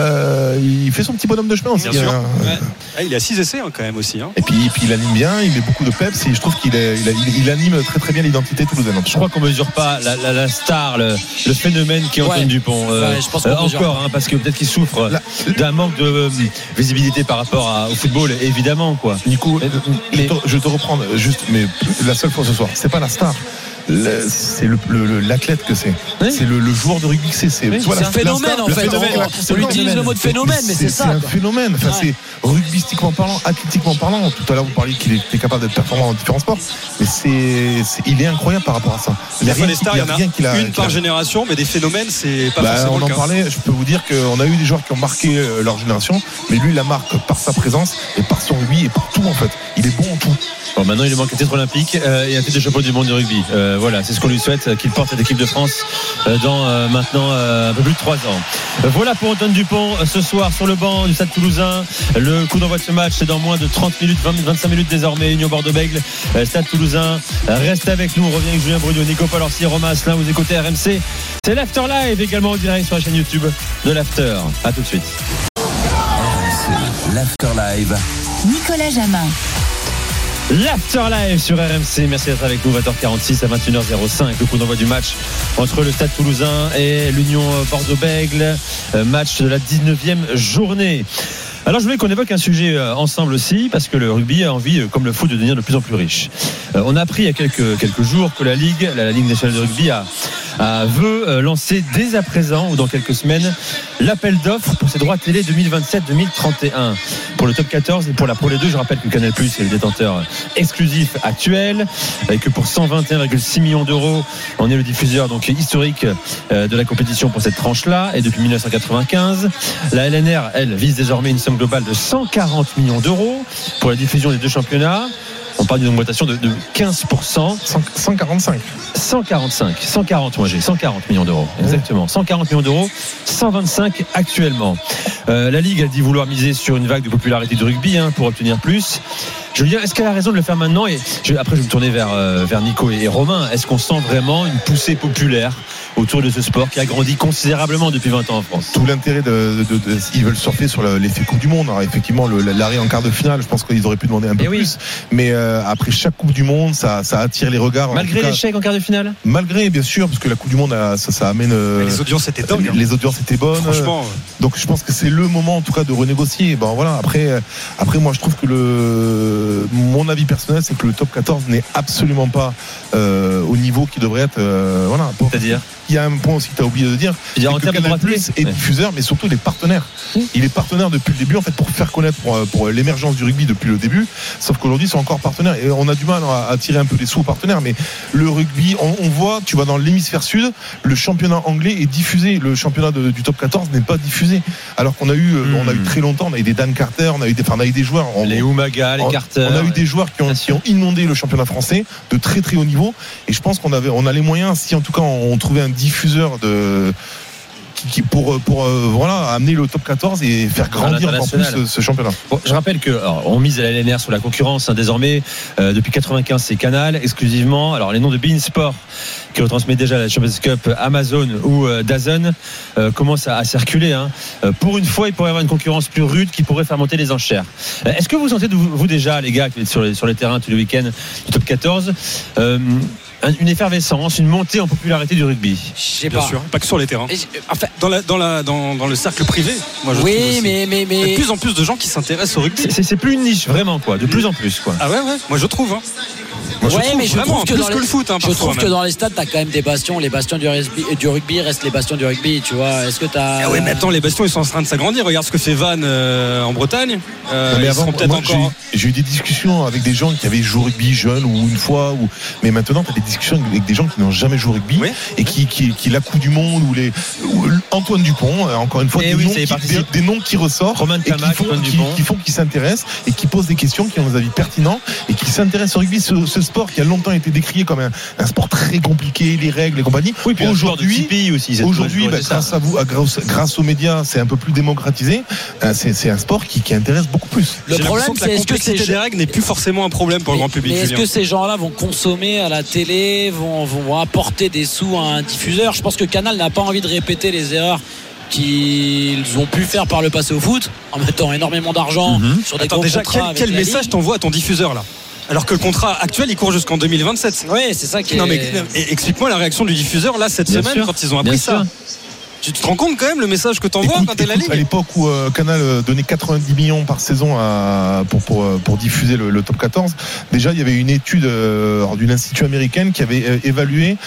il fait son petit bonhomme de chemin aussi. Bien sûr. Il est à 6 essais quand même aussi. Et puis il anime bien, il met beaucoup de peps et je trouve qu'il anime très très bien l'identité toulousaine. Je crois qu'on mesure pas la star, le phénomène qui est Antoine Dupont. Je pense encore, parce que peut-être qu'il souffre d'un manque de visibilité par rapport au football, évidemment, quoi. Nico, je te reprends juste, mais la seule fois ce soir, c'est pas la star. C'est l'athlète que c'est. Oui. C'est le joueur de rugby que c'est. C'est un phénomène en fait. On utilise le mot de phénomène, mais c'est ça. C'est un phénomène. Enfin, c'est rugbystiquement parlant, athlétiquement parlant. Tout à l'heure, vous parliez qu'il était capable d'être performant dans différents sports, mais il est incroyable par rapport à ça. Il y a une par génération, mais des phénomènes, c'est pas forcément le cas. On en parlait. Je peux vous dire qu'on a eu des joueurs qui ont marqué leur génération, mais lui, il la marque par sa présence et par son rugby et par tout en fait. Il est bon en tout. Bon, maintenant, il lui manque un titre olympique et un titre de champion du monde de rugby. Voilà, c'est ce qu'on lui souhaite, qu'il porte cette équipe de France dans maintenant un peu plus de 3 ans. Voilà pour Antoine Dupont ce soir sur le banc du Stade Toulousain. Le coup d'envoi de ce match, c'est dans moins de 30 minutes, 25 minutes désormais. Union Bordeaux-Bègles, Stade Toulousain. Reste avec nous, on revient avec Julien Bruno, Nico Palorci, Romain Asselin. Vous écoutez RMC. C'est l'After Live également en direct sur la chaîne YouTube de l'After. A tout de suite. RMC, l'After Live. Nicolas Jamin. L'After Live sur RMC, merci d'être avec nous, 20h46 à 21h05, le coup d'envoi du match entre le Stade Toulousain et l'Union Bordeaux-Bègles, match de la 19e journée. Alors je voulais qu'on évoque un sujet ensemble aussi, parce que le rugby a envie, comme le foot, de devenir de plus en plus riche. On a appris il y a quelques jours que la Ligue nationale de rugby veut lancer dès à présent, ou dans quelques semaines, l'appel d'offres pour ses droits télé 2027-2031. Pour le top 14 et pour la Pro D2, je rappelle que Canal+ est le détenteur exclusif actuel, et que pour 121,6 millions d'euros, on est le diffuseur donc historique de la compétition pour cette tranche-là, et depuis 1995. La LNR, elle, vise désormais une somme globale de 140 millions d'euros pour la diffusion des deux championnats. On parle d'une augmentation de 15%. 140 millions d'euros. Exactement. 140 millions d'euros, 125 actuellement. La Ligue a dit vouloir miser sur une vague de popularité du rugby pour obtenir plus. Je veux dire, est-ce qu'elle a raison de le faire maintenant? Après, je vais me tourner vers Nico et Romain. Est-ce qu'on sent vraiment une poussée populaire autour de ce sport qui a grandi considérablement depuis 20 ans en France? Tout l'intérêt ils veulent surfer sur l'effet Coupe du Monde. Alors, effectivement, l'arrêt en quart de finale, je pense qu'ils auraient pu demander un peu plus. Mais après chaque Coupe du Monde, ça attire les regards. Malgré l'échec en quart de finale? Malgré, bien sûr, parce que la Coupe du Monde, ça amène. Les audiences étaient dingues. Les audiences étaient bonnes. Franchement. Donc je pense que c'est le moment, en tout cas, de renégocier. Bon, voilà. Après, moi, je trouve que mon avis personnel, c'est que le top 14 n'est absolument pas au niveau qui devrait être. Voilà. C'est-à-dire? qu'il y a un point aussi que tu as oublié de dire, c'est que Canal+ est diffuseur, mais surtout les partenaires. Il est partenaire depuis le début, en fait, pour faire connaître pour l'émergence du rugby depuis le début. Sauf qu'aujourd'hui, ils sont encore partenaires. Et on a du mal à tirer un peu des sous aux partenaires. Mais le rugby, on voit, tu vas dans l'hémisphère sud, le championnat anglais est diffusé. Le championnat du top 14 n'est pas diffusé. Alors qu'on a eu, on a eu très longtemps, on a eu des Dan Carter, on a eu des joueurs. Les Umaga, les Carter. On a eu des joueurs qui ont inondé le championnat français de très très haut niveau. Et je pense qu'on a les moyens, si en tout cas on trouvait un diffuseur pour amener le top 14 et faire grandir encore plus ce championnat. Bon, je rappelle on mise à la LNR sur la concurrence désormais depuis 95 c'est Canal exclusivement. Alors les noms de beIN Sport qui retransmet déjà la Champions Cup, Amazon ou DAZN commencent à circuler. Pour une fois, il pourrait y avoir une concurrence plus rude qui pourrait faire monter les enchères. Est-ce que vous sentez vous déjà, les gars, qui êtes sur les terrains tous les week-ends du top 14, une effervescence, une montée en popularité du rugby? Je sais pas. Bien sûr, pas que sur les terrains. Enfin, dans le cercle privé, moi je trouve aussi. Mais il y a de plus en plus de gens qui s'intéressent au rugby. C'est plus une niche vraiment, quoi, de plus en plus, quoi. Ah ouais, moi je trouve. Mais je trouve que plus que le foot, je trouve que dans les stades, t'as quand même des bastions. Les bastions du rugby restent les bastions du rugby. Tu vois, est-ce que t'as. Ah ouais, mais attends, les bastions ils sont en train de s'agrandir. Regarde ce que fait Vannes en Bretagne. Mais avant, j'ai eu des discussions avec des gens qui avaient joué au rugby jeunes ou une fois. Mais maintenant, t'as des discussions avec des gens qui n'ont jamais joué au rugby et qui la Coupe du Monde ou Antoine Dupont, encore une fois, des noms qui ressortent et qui font qu'ils s'intéressent et qui posent des questions, qui ont des avis pertinents et qui s'intéressent au rugby. Ce sport qui a longtemps été décrié comme un sport très compliqué, les règles et compagnie. Oui, puis aujourd'hui, grâce aux médias, c'est un peu plus démocratisé. C'est un sport qui intéresse beaucoup plus. Le problème, c'est est-ce que ces règles n'est plus forcément un problème pour le grand public. Mais est-ce que ces gens-là vont consommer à la télé, vont apporter des sous à un diffuseur? Je pense que Canal n'a pas envie de répéter les erreurs qu'ils ont pu faire par le passé au foot en mettant énormément d'argent sur des gros contrats. Quel message t'envoie à ton diffuseur là? Alors que le contrat actuel il court jusqu'en 2027. Oui, c'est ça qui est. Non mais explique-moi la réaction du diffuseur là cette semaine quand ils ont appris ça. Tu te rends compte quand même le message que t'envoies quand t'es la ligue? À l'époque où Canal donnait 90 millions par saison pour diffuser le top 14, déjà il y avait une étude d'une institut américaine qui avait évalué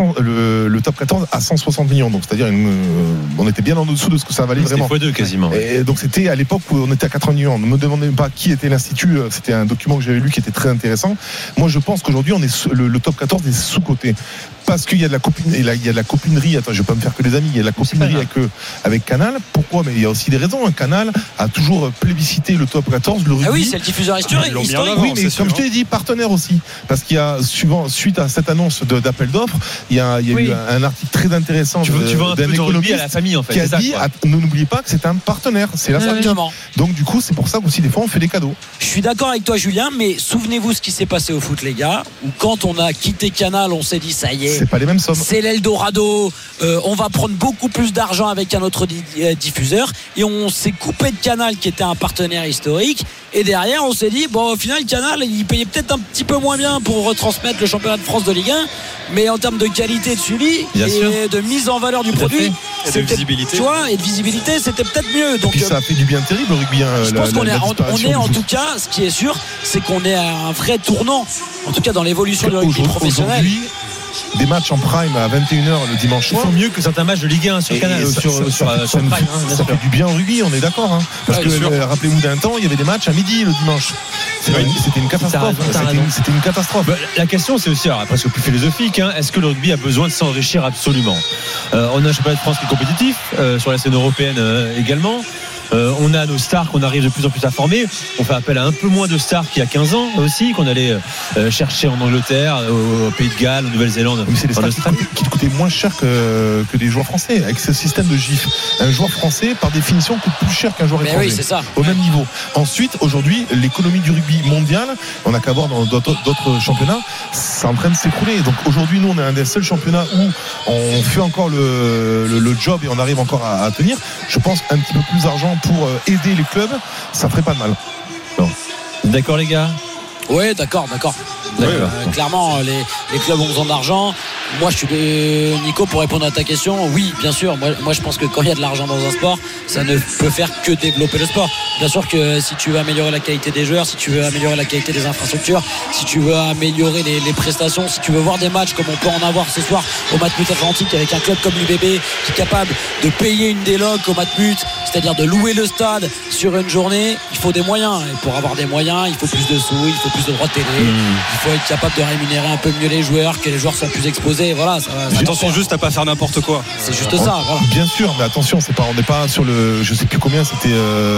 le top 14 à 160 millions. Donc c'est-à-dire on était bien en dessous de ce que ça valait vraiment. C'était x2 quasiment. Et donc c'était à l'époque où on était à 90 millions. Ne me demandez pas qui était l'institut. C'était un document que j'avais lu qui était très intéressant. Moi je pense qu'aujourd'hui le top 14 est sous-coté. Parce qu'il y a de la copinerie. Attends, je vais pas me faire que des amis. Il y a de la copinerie avec Canal. Pourquoi? Mais il y a aussi des raisons. Canal a toujours plébiscité le top 14, le rugby. Ah oui, c'est le diffuseur historique. Oui, mais comme je t'ai dit, partenaire aussi. Parce qu'il y a suite à cette annonce d'appel d'offres, il y a eu un article très intéressant d'un économiste à la famille, en fait, qui a dit n'oubliez pas que c'est un partenaire. C'est la famille. Donc du coup, c'est pour ça qu'aussi des fois on fait des cadeaux. Je suis d'accord avec toi, Julien, mais souvenez-vous ce qui s'est passé au foot, les gars, où quand on a quitté Canal, on s'est dit ça y est. C'est pas les mêmes sommes. C'est l'Eldorado. On va prendre beaucoup plus d'argent avec un autre diffuseur. Et on s'est coupé de Canal, qui était un partenaire historique. Et derrière, on s'est dit, bon, au final, Canal, il payait peut-être un petit peu moins bien pour retransmettre le championnat de France de Ligue 1. Mais en termes de qualité de suivi de mise en valeur du produit, et de visibilité. Tu vois, et de visibilité, c'était peut-être mieux. Donc, et puis ça a fait du bien terrible au rugby. Je pense qu'on est en tout cas, ce qui est sûr, c'est qu'on est à un vrai tournant. En tout cas, dans l'évolution du rugby professionnel. Aujourd'hui, des matchs en prime à 21h le dimanche soir. Ils font mieux que certains matchs de Ligue 1 sur Canal. Ça fait du bien au rugby, on est d'accord. Parce que rappelez-vous d'un temps, il y avait des matchs à midi le dimanche. C'était une catastrophe. C'était une catastrophe. La question, c'est aussi presque plus philosophique. Est-ce que le rugby a besoin de s'enrichir absolument? On a un championnat de France qui est compétitif, sur la scène européenne également. On a nos stars qu'on arrive de plus en plus à former. On fait appel à un peu moins de stars qu'il y a 15 ans aussi, qu'on allait chercher en Angleterre, au Pays de Galles, en Nouvelle-Zélande. Mais c'est des stars qui coûtaient moins cher que des joueurs français. Avec ce système de GIF, un joueur français, par définition, coûte plus cher qu'un joueur étranger. Oui, c'est ça. Au même niveau. Ensuite, aujourd'hui, l'économie du rugby mondial, on n'a qu'à voir dans d'autres championnats, c'est en train de s'écrouler. Donc aujourd'hui, nous, on est un des seuls championnats où on fait encore le job et on arrive encore à tenir. Je pense un petit peu plus d'argent pour aider les clubs, ça ferait pas de mal. Bon. D'accord les gars? Ouais, d'accord. Clairement, les clubs ont besoin d'argent. Moi, je suis Nico, pour répondre à ta question. Oui, bien sûr. Moi, je pense que quand il y a de l'argent dans un sport, ça ne peut faire que développer le sport. Bien sûr que si tu veux améliorer la qualité des joueurs, si tu veux améliorer la qualité des infrastructures, si tu veux améliorer les prestations, si tu veux voir des matchs comme on peut en avoir ce soir au Matmut Atlantique avec un club comme l'UBB qui est capable de payer une déloc au Matmut, c'est-à-dire de louer le stade sur une journée, il faut des moyens. Et pour avoir des moyens, il faut plus de sous, il faut plus de droits de télé, il faut être capable de rémunérer un peu mieux les joueurs, que les joueurs soient plus exposés. Voilà, attention juste à pas faire n'importe quoi. C'est juste ça. Voilà. Bien sûr, mais attention, on n'est pas sur le, je sais plus combien c'était.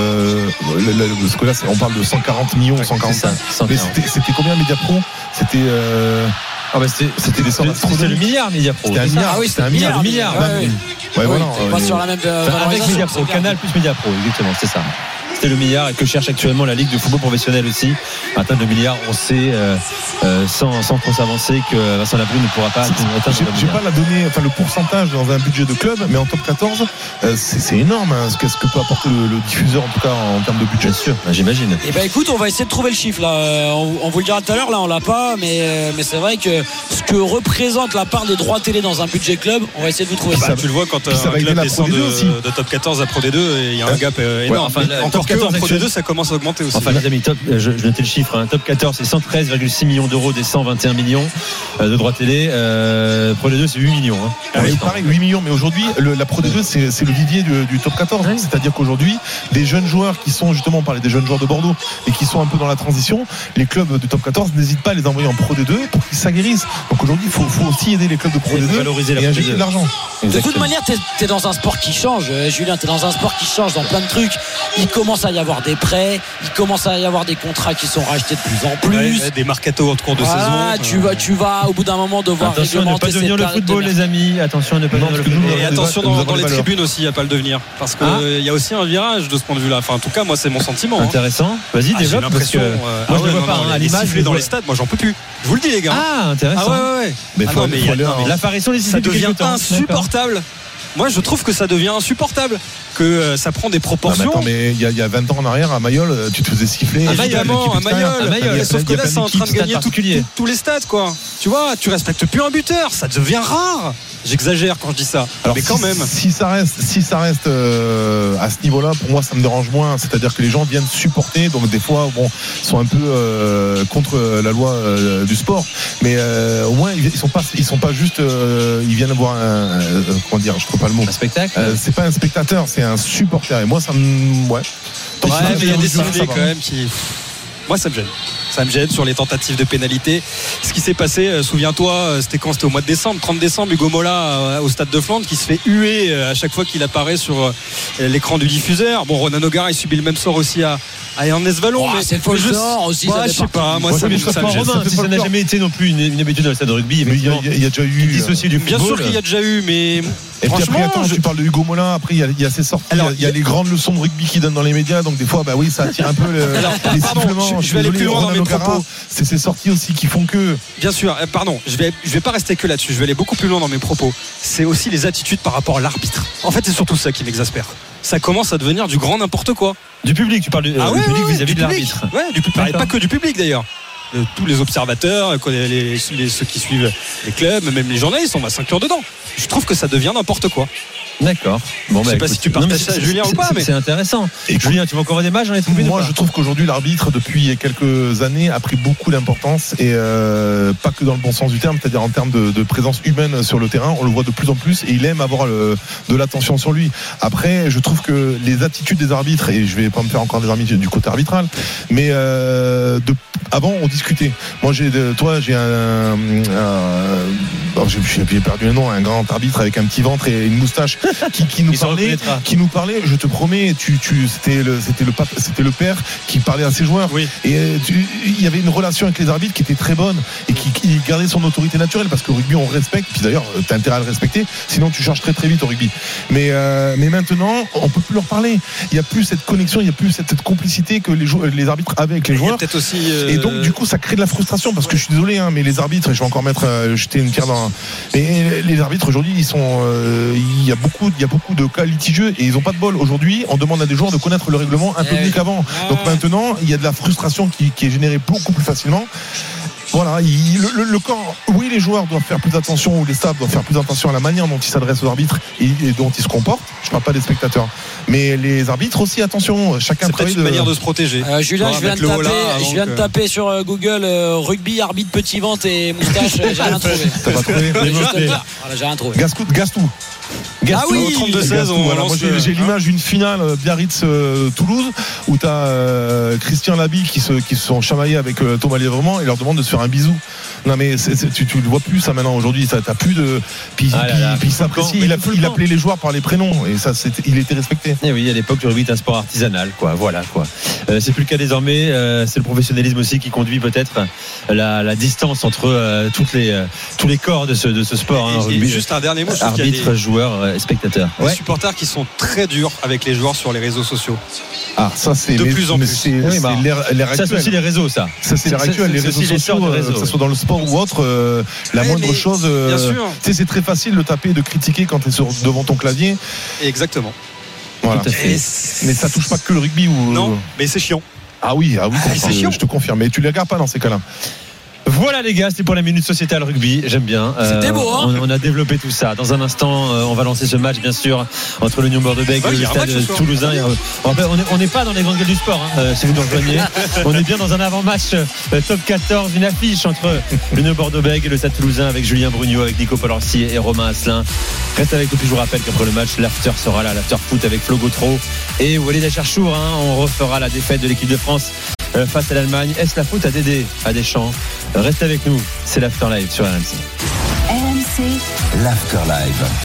Parce que là, on parle de 140 millions, 145. Mais c'était combien Mediapro? C'était. C'était des sommes. C'était le milliard Mediapro. C'était un milliard. Ah oui, c'était un milliard. Ouais, voilà. Pas sur la même. Avec Mediapro, Canal plus Mediapro, exactement, c'est ça. C'était le milliard et que cherche actuellement la Ligue de football professionnel aussi. Atteindre le milliard, on sait sans trop s'avancer que Vincent Labrune ne pourra pas atteindre le milliard. Je vais pas la donner, le pourcentage dans un budget de club, mais en top 14, c'est énorme ce que peut apporter le diffuseur, en tout cas en termes de budget. Bien sûr, j'imagine. Et écoute, on va essayer de trouver le chiffre là. On vous le dira tout à l'heure, là on l'a pas, mais c'est vrai que ce que représente la part des droits télé dans un budget club, on va essayer de vous trouver ça. Tu le vois quand un club descend de top 14 à Pro D2, il y a un gap énorme. Encore que en Pro D2, ça commence à augmenter aussi. Enfin, les amis, je notais le chiffre. Top 14, c'est 113,6 millions d'euros des 121 millions de droits télé. Pro D2, c'est 8 millions. Pareil, 8 millions. Mais aujourd'hui, la Pro D2, c'est le vivier du top 14. Oui. C'est-à-dire qu'aujourd'hui, des jeunes joueurs qui sont, justement, on parlait des jeunes joueurs de Bordeaux et qui sont un peu dans la transition, les clubs du top 14 n'hésitent pas à les envoyer en Pro D2 pour qu'ils s'aguerrissent. Donc aujourd'hui, il faut aussi aider les clubs de Pro D2 et injecter de l'argent. De toute manière, t'es dans un sport qui change, Julien. T'es dans un sport qui change dans plein de trucs. Il commence à y avoir des prêts, il commence à y avoir des contrats qui sont rachetés de plus en plus. Des mercato en cours de saison. Tu vas au bout d'un moment devoir attention à ne pas devenir le football, les amis. Attention à ne pas devenir le football. Et attention dans les tribunes aussi à pas le devenir, parce qu'il y a aussi un virage de ce point de vue-là. Enfin, en tout cas, moi, c'est mon sentiment. Intéressant. Vas-y, développe. Parce que moi, je ne vois pas à l'image dans les stades. Moi, j'en peux plus. Je vous le dis, les gars. Ah, intéressant. Mais l'apparition des ça devient insupportable. Moi, je trouve que ça devient insupportable, que ça prend des proportions. Mais il y a 20 ans en arrière, à Mayol, tu te faisais siffler. Évidemment, à Mayol. Sauf que là, c'est en train de gagner tous les stades, quoi. Tu vois, tu respectes plus un buteur, ça devient rare. J'exagère quand je dis ça. Alors, mais quand même. Si ça reste à ce niveau-là, pour moi, ça me dérange moins. C'est-à-dire que les gens viennent supporter, donc des fois, sont un peu contre la loi du sport. Mais au moins, ils sont pas juste, ils viennent voir comment dire, je trouve pas le mot. Un spectacle. C'est pas un spectateur, c'est un supporter. Et moi, ça me, mais il y a des sifflets quand même qui. Moi, ça me gêne. Ça me gêne sur les tentatives de pénalité. Ce qui s'est passé, souviens-toi, c'était au mois de décembre, 30 décembre, Hugo Mola au Stade de Flandre qui se fait huer à chaque fois qu'il apparaît sur l'écran du diffuseur. Bon, Ronan O'Gara, il subit le même sort aussi à Ernest Vallon. Mais c'est le faux sort aussi. Moi, je sais pas. Moi, ça me gêne. Si ça n'a jamais été non plus une habitude dans le stade de rugby, il y a déjà eu. Dissocié du football. Bien sûr qu'il y a déjà eu, mais. Et puis après, attends, tu parles de Hugo Mola, après il y a ses sorties, il y a les grandes leçons de rugby qu'il donne dans les médias, donc des fois ça attire un peu les sifflements. Je vais aller plus loin dans mes propos. C'est ces sorties aussi qui font que. Bien sûr, pardon, je vais pas rester que là-dessus, je vais aller beaucoup plus loin dans mes propos. C'est aussi les attitudes par rapport à l'arbitre. En fait, c'est surtout ça qui m'exaspère. Ça commence à devenir du grand n'importe quoi. Du public, tu parles du public vis-à-vis de l'arbitre. Ouais, pas que du public d'ailleurs. Tous les observateurs, ceux qui suivent les clubs, même les journalistes, on va s'inclure dedans. Je trouve que ça devient n'importe quoi. D'accord. Je sais pas si tu partages ça, Julien, ou pas, mais c'est intéressant. Et Julien, tu vas encore des matchs dans les tribunes? Moi, je trouve qu'aujourd'hui, l'arbitre, depuis quelques années, a pris beaucoup d'importance et pas que dans le bon sens du terme, c'est-à-dire en termes de présence humaine sur le terrain. On le voit de plus en plus et il aime avoir de l'attention sur lui. Après, je trouve que les attitudes des arbitres, et je vais pas me faire encore des amis du côté arbitral, mais avant, on discutait. Moi, j'ai perdu le nom, un grand arbitre avec un petit ventre et une moustache qui nous parlait, je te promets, c'était le père qui parlait à ses joueurs. Oui. Et il y avait une relation avec les arbitres qui était très bonne et qui gardait son autorité naturelle, parce qu'au rugby on respecte, puis d'ailleurs t'as intérêt à le respecter, sinon tu charges très très vite au rugby. Mais maintenant on peut plus leur parler. Il y a plus cette connexion, il y a plus cette complicité que les arbitres avaient avec les joueurs. Peut-être aussi et donc du coup ça crée de la frustration parce que je suis désolé mais les arbitres, et je vais encore jeter une pierre dans. Et les arbitres aujourd'hui ils sont, il y a beaucoup de cas litigieux et ils ont pas de bol. Aujourd'hui on demande à des joueurs de connaître le règlement un peu mieux qu'avant. Donc maintenant il y a de la frustration qui est générée beaucoup plus facilement. Voilà, le corps, oui, les joueurs doivent faire plus attention, ou les staffs doivent faire plus attention à la manière dont ils s'adressent aux arbitres et dont ils se comportent. Je parle pas des spectateurs, mais les arbitres aussi, attention, chacun. C'est peut-être une manière de se protéger. Julien, je viens de taper sur Google rugby, arbitre, petit ventre et moustache. J'ai rien trouvé. T'as pas trouvé? J'ai rien trouvé. Gastou. Ah oui, 32-16. Moi j'ai l'image d'une finale Biarritz-Toulouse où t'as Christian Labille qui se sont chamaillés avec Thomas Lièvrement et leur demande de se faire un bisou. Non mais tu le vois plus ça maintenant aujourd'hui, ça t'as plus de. Puis il s'apprécie, il appelait les joueurs par les prénoms et ça il était respecté. Et oui, à l'époque le rugby était un sport artisanal, quoi. Voilà quoi. C'est plus le cas désormais. C'est le professionnalisme aussi qui conduit peut-être la distance entre tous les corps de ce sport. Et juste un dernier mot. Arbitre, joueur, spectateur. Les supporters qui sont très durs avec les joueurs sur les réseaux sociaux. Ah ça c'est de plus en plus. C'est l'ère actuelle. Ça c'est aussi les réseaux ça. Ça c'est l'ère actuelle. Les réseaux sociaux, que ce soit dans le sport ou autre, la moindre chose. Bien sûr. Tu sais, c'est très facile de taper et de critiquer quand tu es devant ton clavier. Exactement. Voilà. Mais ça touche pas que le rugby ou. Non, mais c'est chiant. Ah oui, c'est chiant. Je te confirme. Mais tu les regardes pas dans ces cas-là. Voilà les gars, c'était pour la minute sociétale rugby, j'aime bien. C'était beau on a développé tout ça. Dans un instant, on va lancer ce match bien sûr entre l'Union Bordeaux-Bègles et le Stade Toulousain. On n'est pas dans les grandes gueules du sport si vous nous rejoignez. On est bien dans un avant-match top 14, une affiche entre l'Union Bordeaux-Bègles et le Stade Toulousain avec Julien Brugnot, avec Nico Polancier et Romain Asselin. Reste avec nous, puis je vous rappelle qu'après le match, l'after sera là, l'after foot avec Flo Gautreau et Walid Acharchour. On refera la défaite de l'équipe de France face à l'Allemagne. Est-ce la faute à Dédé, à Deschamps? Restez avec nous, c'est l'After Live sur RMC. RMC, l'After Live.